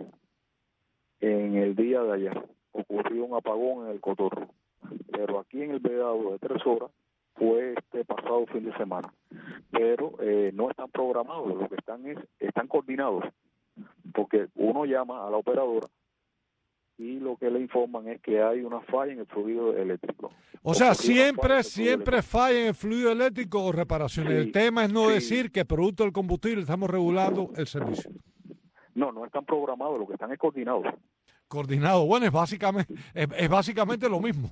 En el día de ayer ocurrió un apagón en el Cotorro. Pero aquí en el Vedado de 3 horas fue este pasado fin de semana. Pero no están programados, lo que están coordinados. Porque uno llama a la operadora y lo que le informan es que hay una falla en el fluido eléctrico. O sea, siempre falla en el fluido eléctrico o reparaciones. Sí, el tema es no decir que producto del combustible estamos regulando el servicio. No están programados, lo que están es coordinados. Coordinado, bueno, es básicamente lo mismo.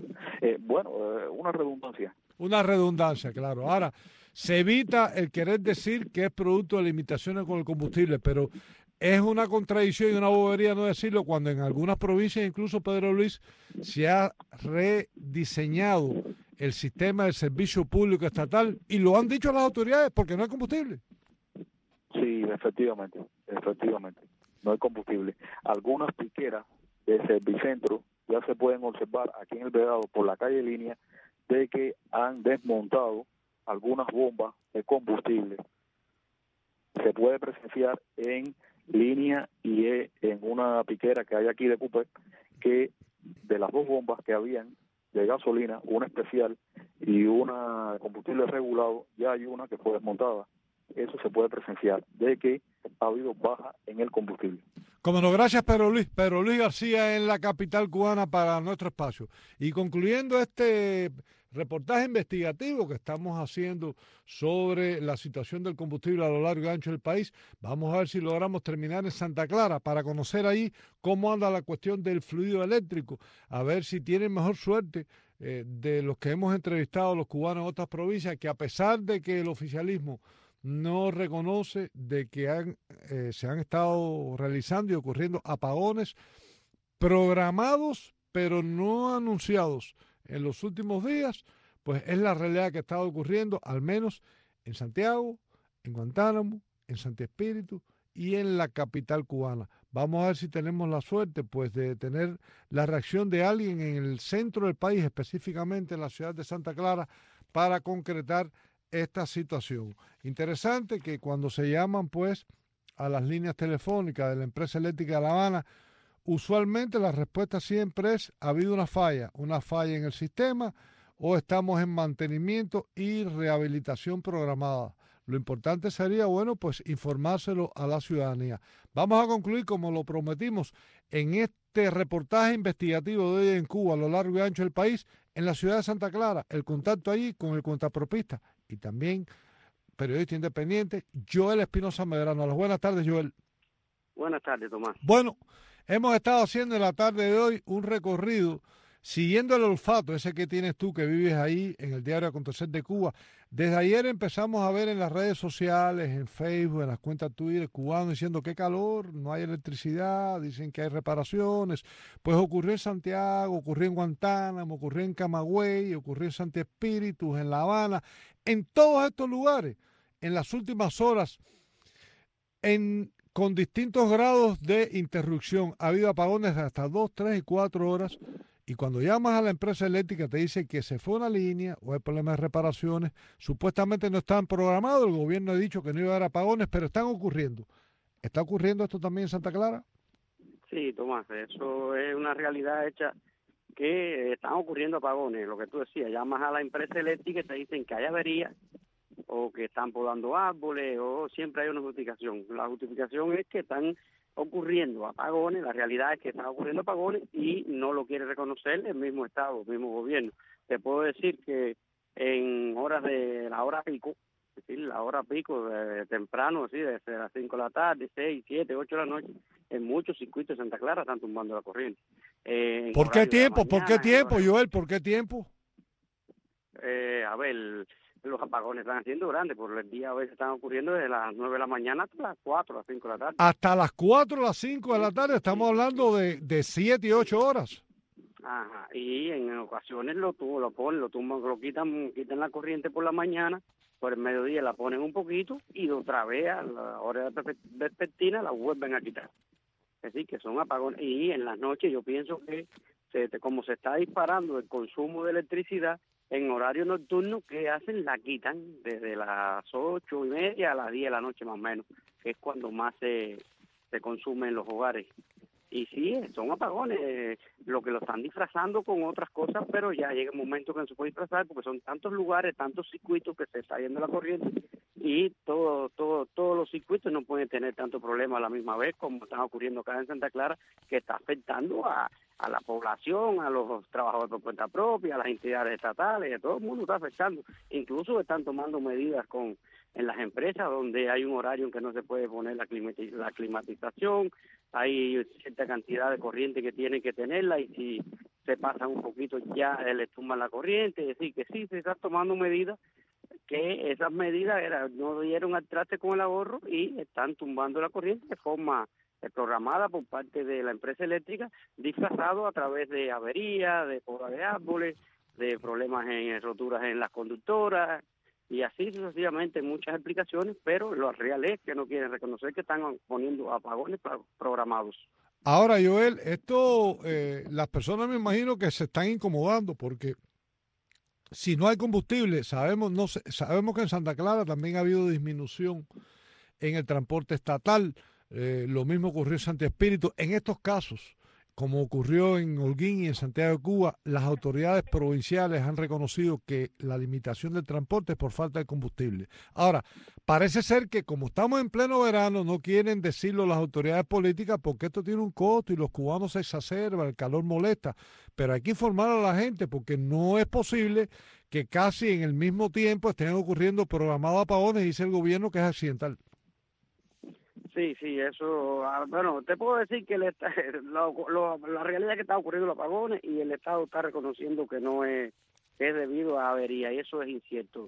Una redundancia. Una redundancia, claro. Ahora, se evita el querer decir que es producto de limitaciones con el combustible, pero es una contradicción y una bobería no decirlo cuando en algunas provincias, incluso Pedro Luis, se ha rediseñado el sistema del servicio público estatal y lo han dicho las autoridades porque no hay combustible. Sí, efectivamente. No hay combustible. Algunas piqueras de Servicentro ya se pueden observar aquí en el Vedado por la calle Línea de que han desmontado algunas bombas de combustible. Se puede presenciar en Línea y en una piquera que hay aquí de Cupé, que de las 2 bombas que habían de gasolina, una especial y una de combustible regulado, ya hay una que fue desmontada. Eso se puede presenciar, de que ha habido baja en el combustible. Como no, gracias Pedro Luis García en la capital cubana para nuestro espacio. Y concluyendo este reportaje investigativo que estamos haciendo sobre la situación del combustible a lo largo y ancho del país, vamos a ver si logramos terminar en Santa Clara para conocer ahí cómo anda la cuestión del fluido eléctrico, a ver si tienen mejor suerte de los que hemos entrevistado los cubanos en otras provincias, que a pesar de que el oficialismo no reconoce de que se han estado realizando y ocurriendo apagones programados pero no anunciados en los últimos días, pues es la realidad que ha estado ocurriendo, al menos en Santiago, en Guantánamo, en Santi Espíritu y en la capital cubana. Vamos a ver si tenemos la suerte pues de tener la reacción de alguien en el centro del país, específicamente en la ciudad de Santa Clara, para concretar esta situación. Interesante que cuando se llaman pues a las líneas telefónicas de la empresa eléctrica de La Habana, usualmente la respuesta siempre es: ha habido una falla en el sistema o estamos en mantenimiento y rehabilitación programada. Lo importante sería, bueno, pues informárselo a la ciudadanía. Vamos a concluir, como lo prometimos, en este reportaje investigativo de hoy en Cuba, a lo largo y ancho del país, en la ciudad de Santa Clara, el contacto allí con el cuentapropista y también periodista independiente, Joel Espinosa Medrano. Las buenas tardes, Joel. Buenas tardes, Tomás. Bueno, hemos estado haciendo en la tarde de hoy un recorrido siguiendo el olfato, ese que tienes tú que vives ahí en el diario Acontecer de Cuba. Desde ayer empezamos a ver en las redes sociales, en Facebook, en las cuentas Twitter cubanos diciendo qué calor, no hay electricidad, dicen que hay reparaciones. Pues ocurrió en Santiago, ocurrió en Guantánamo, ocurrió en Camagüey, ocurrió en Santi Espíritu, en La Habana, en todos estos lugares, en las últimas horas, con distintos grados de interrupción. Ha habido apagones de hasta 2, 3 y 4 horas. Y cuando llamas a la empresa eléctrica te dicen que se fue una línea o hay problemas de reparaciones. Supuestamente no están programados. El gobierno ha dicho que no iba a haber apagones, pero están ocurriendo. ¿Está ocurriendo esto también en Santa Clara? Sí, Tomás, eso es una realidad hecha, que están ocurriendo apagones. Lo que tú decías, llamas a la empresa eléctrica y te dicen que hay avería o que están podando árboles, o siempre hay una justificación. La justificación es que están ocurriendo apagones. La realidad es que están ocurriendo apagones y no lo quiere reconocer el mismo Estado, el mismo gobierno. Te puedo decir que en horas de la hora pico, es decir, la hora pico de temprano, así desde las 5 de la tarde, 6, 7, 8 de la noche, en muchos circuitos de Santa Clara están tumbando la corriente. ¿Por qué tiempo, Joel? ¿Por qué tiempo? A ver, los apagones están haciendo grandes, por el día a veces están ocurriendo desde las 9 de la mañana hasta las 4, las 5 de la tarde. Hasta las 4, las 5 de la tarde, estamos hablando de 7 y 8 horas. Ajá, y en ocasiones lo tumban, lo quitan la corriente por la mañana por el mediodía la ponen un poquito y otra vez a la hora vespertina la vuelven a quitar. Es decir, que son apagones. Y en las noches yo pienso que como se está disparando el consumo de electricidad en horario nocturno, ¿qué hacen? La quitan desde las 8:30 a las 10 de la noche más o menos, que es cuando más se consume en los hogares. Y sí, son apagones, lo que lo están disfrazando con otras cosas, pero ya llega un momento que no se puede disfrazar porque son tantos lugares, tantos circuitos que se está yendo la corriente y todos los circuitos no pueden tener tanto problema a la misma vez como está ocurriendo acá en Santa Clara, que está afectando a la población, a los trabajadores por cuenta propia, a las entidades estatales, a todo el mundo está afectando. Incluso están tomando medidas en las empresas donde hay un horario en que no se puede poner la climatización, hay cierta cantidad de corriente que tienen que tenerla y si se pasan un poquito ya les tumban la corriente. Es decir, que sí, se están tomando medidas, que esas medidas no dieron al traste con el ahorro y están tumbando la corriente de forma programada por parte de la empresa eléctrica, disfrazado a través de averías, de poda de árboles, de problemas en roturas en las conductoras, y así sucesivamente muchas explicaciones, pero lo real es que no quieren reconocer que están poniendo apagones programados. Ahora, Joel, esto, las personas me imagino que se están incomodando porque si no hay combustible, sabemos que en Santa Clara también ha habido disminución en el transporte estatal, lo mismo ocurrió en Santi Espíritu. En estos casos, como ocurrió en Holguín y en Santiago de Cuba, las autoridades provinciales han reconocido que la limitación del transporte es por falta de combustible. Ahora, parece ser que como estamos en pleno verano, no quieren decirlo las autoridades políticas porque esto tiene un costo y los cubanos se exacerban, el calor molesta, pero hay que informar a la gente porque no es posible que casi en el mismo tiempo estén ocurriendo programados apagones y dice el gobierno que es accidental. Sí, eso, bueno, te puedo decir que la realidad es que está ocurriendo los apagones y el Estado está reconociendo que no es debido a avería y eso es incierto.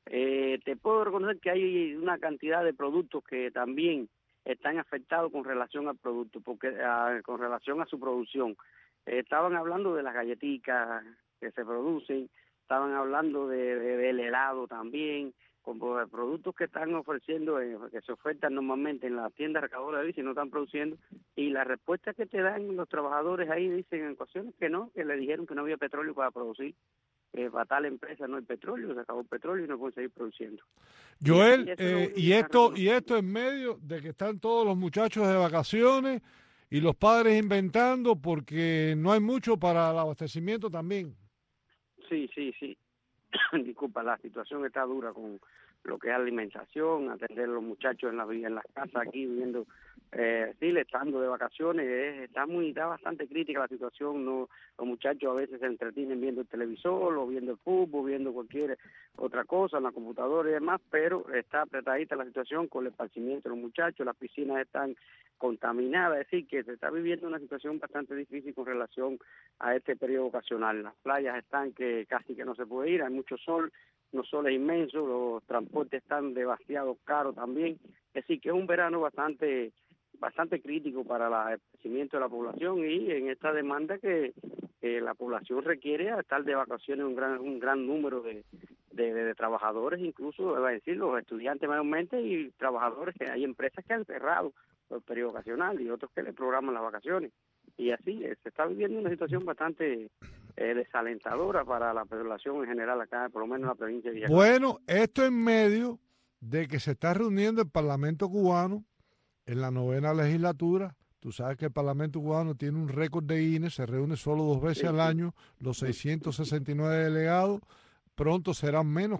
Te puedo reconocer que hay una cantidad de productos que también están afectados con relación al producto, con relación a su producción. Estaban hablando de las galletitas que se producen, estaban hablando del helado también, como productos que están ofreciendo, que se ofertan normalmente en las tiendas recabadoras de si no están produciendo, y la respuesta que te dan los trabajadores ahí dicen en ocasiones que no, que le dijeron que no había petróleo para producir, para tal empresa no hay petróleo, se acabó el petróleo y no pueden seguir produciendo. Joel, y esto en medio de que están todos los muchachos de vacaciones y los padres inventando porque no hay mucho para el abastecimiento también. Sí. Disculpa, la situación está dura con lo que es alimentación, atender a los muchachos en las casas aquí viviendo, estando de vacaciones, está bastante crítica la situación. No, los muchachos a veces se entretienen viendo el televisor o viendo el fútbol, viendo cualquier otra cosa en la computadora y demás, pero está apretadita la situación con el esparcimiento de los muchachos, las piscinas están contaminadas, es decir, que se está viviendo una situación bastante difícil con relación a este periodo vacacional. Las playas están que casi que no se puede ir, hay mucho sol, los soles inmensos, los transportes están demasiado caros también, es decir, que es un verano bastante crítico para el abastecimiento de la población y en esta demanda que la población requiere estar de vacaciones un gran número de trabajadores, incluso, va a decir, los estudiantes mayormente y trabajadores, que hay empresas que han cerrado por el periodo vacacional y otros que le programan las vacaciones. Y así se está viviendo una situación bastante desalentadora para la población en general acá, por lo menos en la provincia de Villaclara. Bueno, esto en medio de que se está reuniendo el Parlamento cubano en la 9ª legislatura. Tú sabes que el Parlamento cubano tiene un récord de Guinness, se reúne solo 2 veces al año, los 669 delegados, pronto serán menos,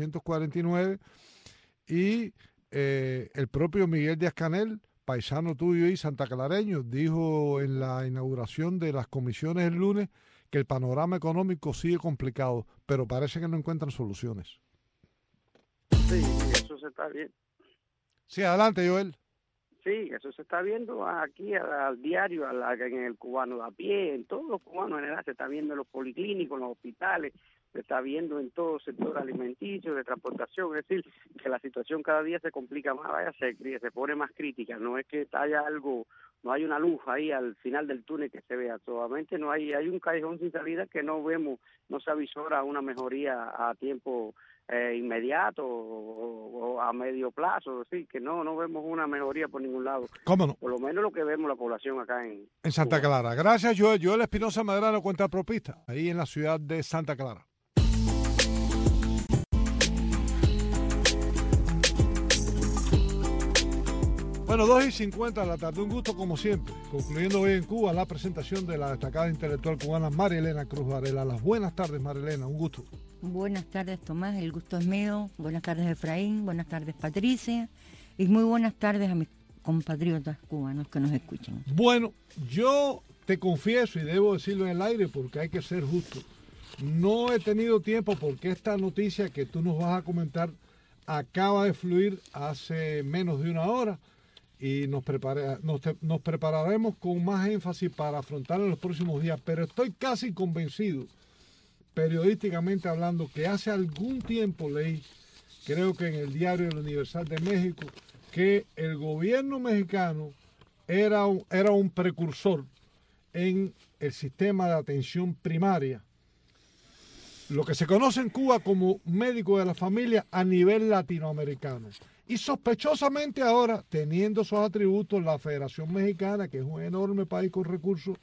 449, y el propio Miguel Díaz-Canel, paisano tuyo y santaclareño, dijo en la inauguración de las comisiones el lunes que el panorama económico sigue complicado, pero parece que no encuentran soluciones. Sí, eso se está bien. Sí, adelante, Joel. Sí, eso se está viendo aquí al diario, en el cubano de a pie, en todos los cubanos en general, se está viendo en los policlínicos, en los hospitales, se está viendo en todo el sector alimenticio, de transportación, es decir, que la situación cada día se complica más, se pone más crítica, no es que haya algo no hay una luz ahí al final del túnel que se vea. Solamente no hay un callejón sin salida que no vemos, no se avisora una mejoría a tiempo inmediato o a medio plazo, así que no vemos una mejoría por ningún lado. ¿Cómo no? Por lo menos lo que vemos la población acá en Santa Cuba. Clara. Gracias, Joel. Joel Espinosa Medrano, cuentapropista, ahí en la ciudad de Santa Clara. Bueno, 2:50 de la tarde, un gusto como siempre. Concluyendo hoy en Cuba la presentación de la destacada intelectual cubana María Elena Cruz Varela. Las buenas tardes, María Elena, un gusto. Buenas tardes, Tomás, el gusto es mío. Buenas tardes, Efraín. Buenas tardes, Patricia. Y muy buenas tardes a mis compatriotas cubanos que nos escuchan. Bueno, yo te confieso, y debo decirlo en el aire porque hay que ser justo, no he tenido tiempo porque esta noticia que tú nos vas a comentar acaba de fluir hace menos de una hora. Y nos prepararemos con más énfasis para afrontarlo en los próximos días, pero estoy casi convencido, periodísticamente hablando, que hace algún tiempo leí, creo que en el diario El Universal de México, que el gobierno mexicano era un precursor en el sistema de atención primaria, lo que se conoce en Cuba como médico de la familia a nivel latinoamericano. Y sospechosamente ahora, teniendo esos atributos, la Federación Mexicana, que es un enorme país con recursos,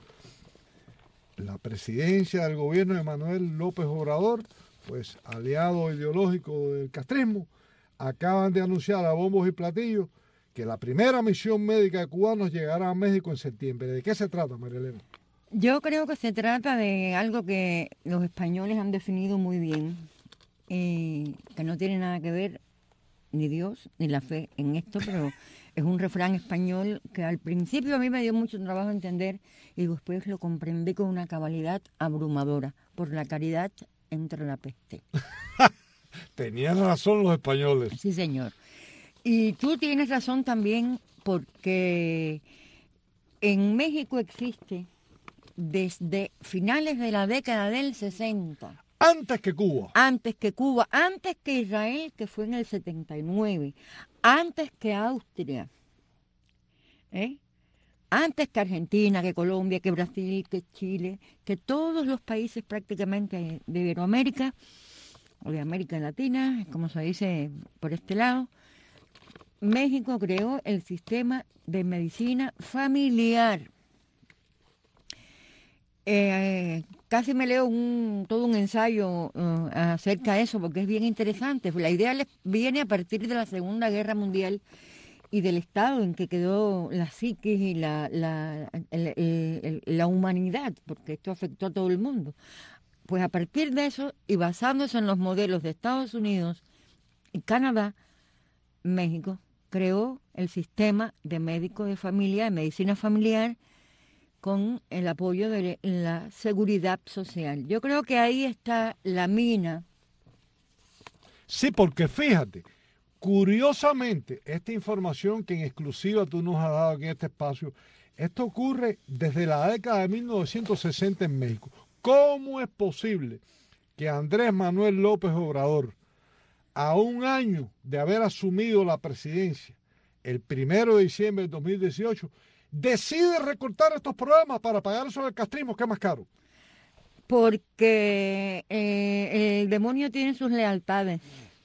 la presidencia del gobierno de Manuel López Obrador, pues aliado ideológico del castrismo, acaban de anunciar a bombos y platillos que la primera misión médica de cubanos llegará a México en septiembre. ¿De qué se trata, María Elena? Yo creo que se trata de algo que los españoles han definido muy bien, que no tiene nada que ver ni Dios ni la fe en esto, pero es un refrán español que al principio a mí me dio mucho trabajo entender y después lo comprendí con una cabalidad abrumadora. Por la caridad entra la peste. Tenían razón los españoles. Sí, señor. Y tú tienes razón también porque en México existe desde finales de la década del 60. Antes que Cuba. Antes que Cuba, antes que Israel, que fue en el 79, antes que Austria, antes que Argentina, que Colombia, que Brasil, que Chile, que todos los países prácticamente de Iberoamérica, o de América Latina, como se dice por este lado, México creó el sistema de medicina familiar. Casi me leo todo un ensayo acerca de eso porque es bien interesante. La idea viene a partir de la Segunda Guerra Mundial y del estado en que quedó la psiquis y la humanidad, porque esto afectó a todo el mundo. Pues a partir de eso y basándose en los modelos de Estados Unidos y Canadá, México creó el sistema de médico de familia, de medicina familiar, con el apoyo de la seguridad social. Yo creo que ahí está la mina. Sí, porque fíjate, curiosamente, esta información que en exclusiva tú nos has dado aquí en este espacio, esto ocurre desde la década de 1960 en México. ¿Cómo es posible que Andrés Manuel López Obrador, a un año de haber asumido la presidencia, el 1 de diciembre de 2018, decide recortar estos programas para pagar sobre el castrismo, que es más caro? Porque el demonio tiene sus lealtades.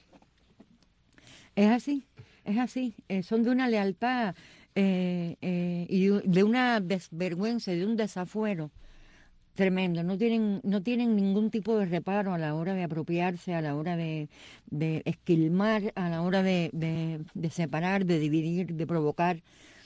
Es así. Son de una lealtad y de una desvergüenza, de un desafuero tremendo. No tienen ningún tipo de reparo a la hora de apropiarse, a la hora de esquilmar, a la hora de separar, de dividir, de provocar.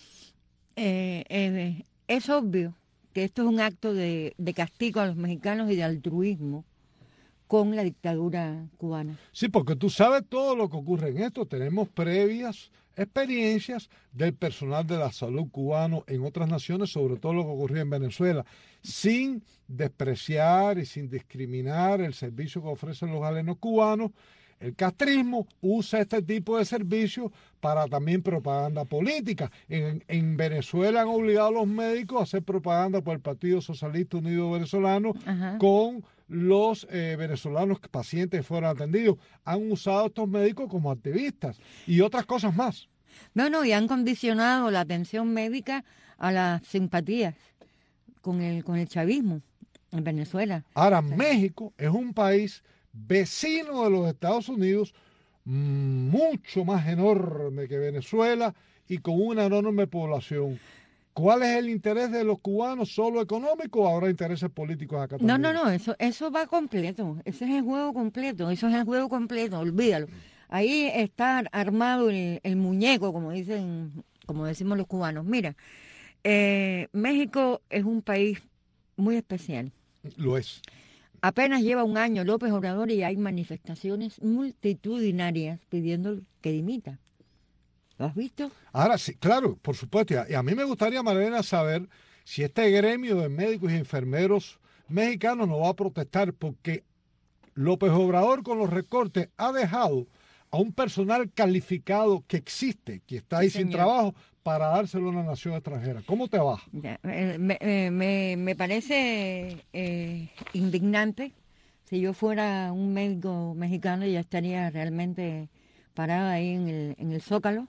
Es obvio que esto es un acto de castigo a los mexicanos y de altruismo con la dictadura cubana. Sí, porque tú sabes todo lo que ocurre en esto. Tenemos previas experiencias del personal de la salud cubano en otras naciones, sobre todo lo que ocurrió en Venezuela, sin despreciar y sin discriminar el servicio que ofrecen los galenos cubanos. El castrismo usa este tipo de servicios para también propaganda política. En Venezuela han obligado a los médicos a hacer propaganda por el Partido Socialista Unido Venezolano. Ajá. Con los venezolanos pacientes que fueron atendidos. Han usado a estos médicos como activistas y otras cosas más. No, y han condicionado la atención médica a las simpatías con el chavismo en Venezuela. Ahora, México es un país vecino de los Estados Unidos, mucho más enorme que Venezuela y con una enorme población. ¿Cuál es el interés de los cubanos? ¿Solo económico o habrá intereses políticos acá también? No, eso va completo. Ese es el juego completo, olvídalo. Ahí está armado el muñeco, como decimos los cubanos. Mira, México es un país muy especial. Lo es. Apenas lleva un año López Obrador y hay manifestaciones multitudinarias pidiendo que dimita. ¿Lo has visto? Ahora sí, claro, por supuesto. Y a mí me gustaría, Marilena, saber si este gremio de médicos y enfermeros mexicanos no va a protestar porque López Obrador con los recortes ha dejado a un personal calificado que existe, que está ahí sin trabajo, para dárselo a una nación extranjera. ¿Cómo te va? Me parece indignante. Si yo fuera un médico mexicano, ya estaría realmente parado ahí en el Zócalo,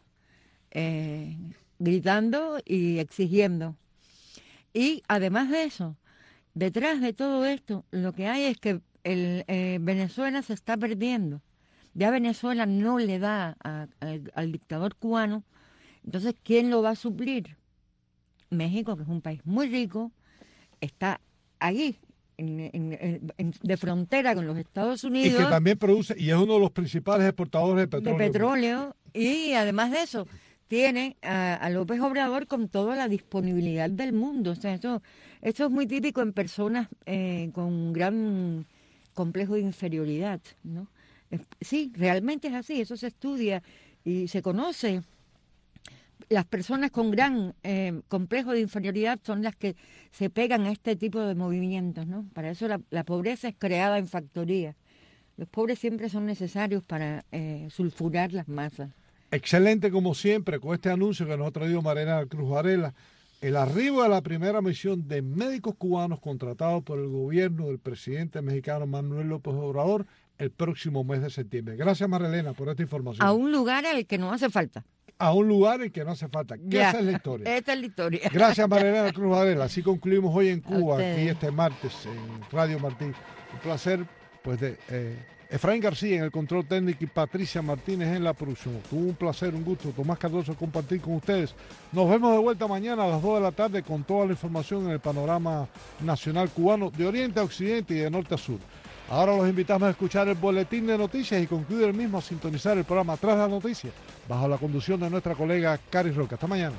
gritando y exigiendo. Y además de eso, detrás de todo esto, lo que hay es que Venezuela se está perdiendo. Ya Venezuela no le da al dictador cubano. Entonces, ¿quién lo va a suplir? México, que es un país muy rico, está allí, de frontera con los Estados Unidos. Y que también produce, y es uno de los principales exportadores de petróleo. Y además de eso, tiene a López Obrador con toda la disponibilidad del mundo. O sea, eso es muy típico en personas con gran complejo de inferioridad, ¿no? Sí, realmente es así, eso se estudia y se conoce. Las personas con gran complejo de inferioridad son las que se pegan a este tipo de movimientos, ¿no? Para eso la pobreza es creada en factoría. Los pobres siempre son necesarios para sulfurar las masas. Excelente como siempre con este anuncio que nos ha traído Marilena Cruz Varela, el arribo de la primera misión de médicos cubanos contratados por el gobierno del presidente mexicano Manuel López Obrador el próximo mes de septiembre. Gracias, Marilena, por esta información. A un lugar al que no hace falta. A un lugar en que no hace falta. Esa es la historia. Esta es la historia. Gracias, Marilena Cruz Varela. Así concluimos hoy en Cuba, aquí este martes en Radio Martí. Un placer, pues, de Efraín García en el control técnico y Patricia Martínez en la producción. Tuvo un placer, un gusto, Tomás Cardoso, compartir con ustedes. Nos vemos de vuelta mañana a las 2 de la tarde con toda la información en el panorama nacional cubano, de oriente a occidente y de norte a sur. Ahora los invitamos a escuchar el boletín de noticias y concluir el mismo a sintonizar el programa Tras la Noticia, bajo la conducción de nuestra colega Cari Roca. Hasta mañana.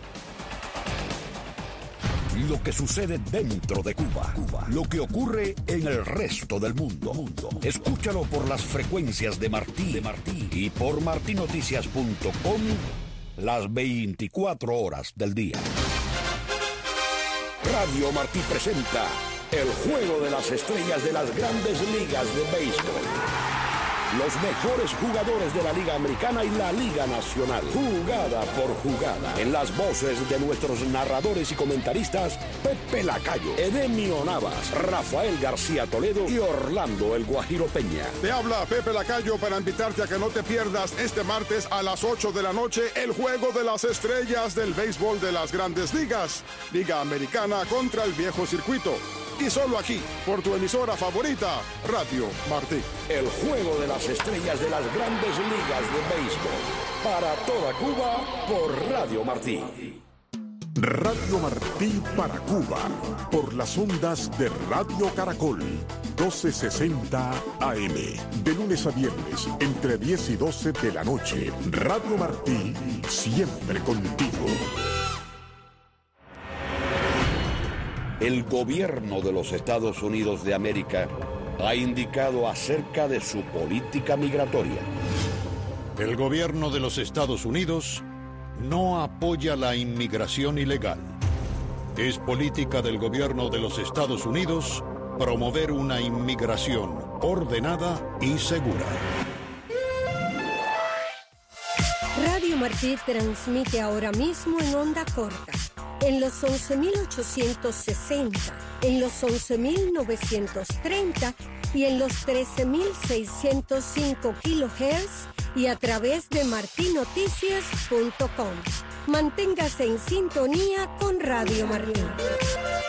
Lo que sucede dentro de Cuba, lo que ocurre en el resto del mundo. Escúchalo por las frecuencias de Martí y por martinoticias.com las 24 horas del día. Radio Martí presenta el Juego de las Estrellas de las Grandes Ligas de Béisbol. Los mejores jugadores de la Liga Americana y la Liga Nacional. Jugada por jugada. En las voces de nuestros narradores y comentaristas, Pepe Lacayo, Edemio Navas, Rafael García Toledo y Orlando El Guajiro Peña. Te habla Pepe Lacayo para invitarte a que no te pierdas este martes a las 8 de la noche el Juego de las Estrellas del Béisbol de las Grandes Ligas. Liga Americana contra el Viejo Circuito. Y solo aquí, por tu emisora favorita, Radio Martí. El Juego de las Estrellas de las Grandes Ligas de Béisbol. Para toda Cuba, por Radio Martí. Radio Martí para Cuba, por las ondas de Radio Caracol, 1260 AM. De lunes a viernes, entre 10 y 12 de la noche. Radio Martí, siempre contigo. El gobierno de los Estados Unidos de América ha indicado acerca de su política migratoria. El gobierno de los Estados Unidos no apoya la inmigración ilegal. Es política del gobierno de los Estados Unidos promover una inmigración ordenada y segura. Radio Martí transmite ahora mismo en onda corta. En los 11.860, en los 11.930 y en los 13.605 kHz y a través de martinoticias.com. Manténgase en sintonía con Radio Martí.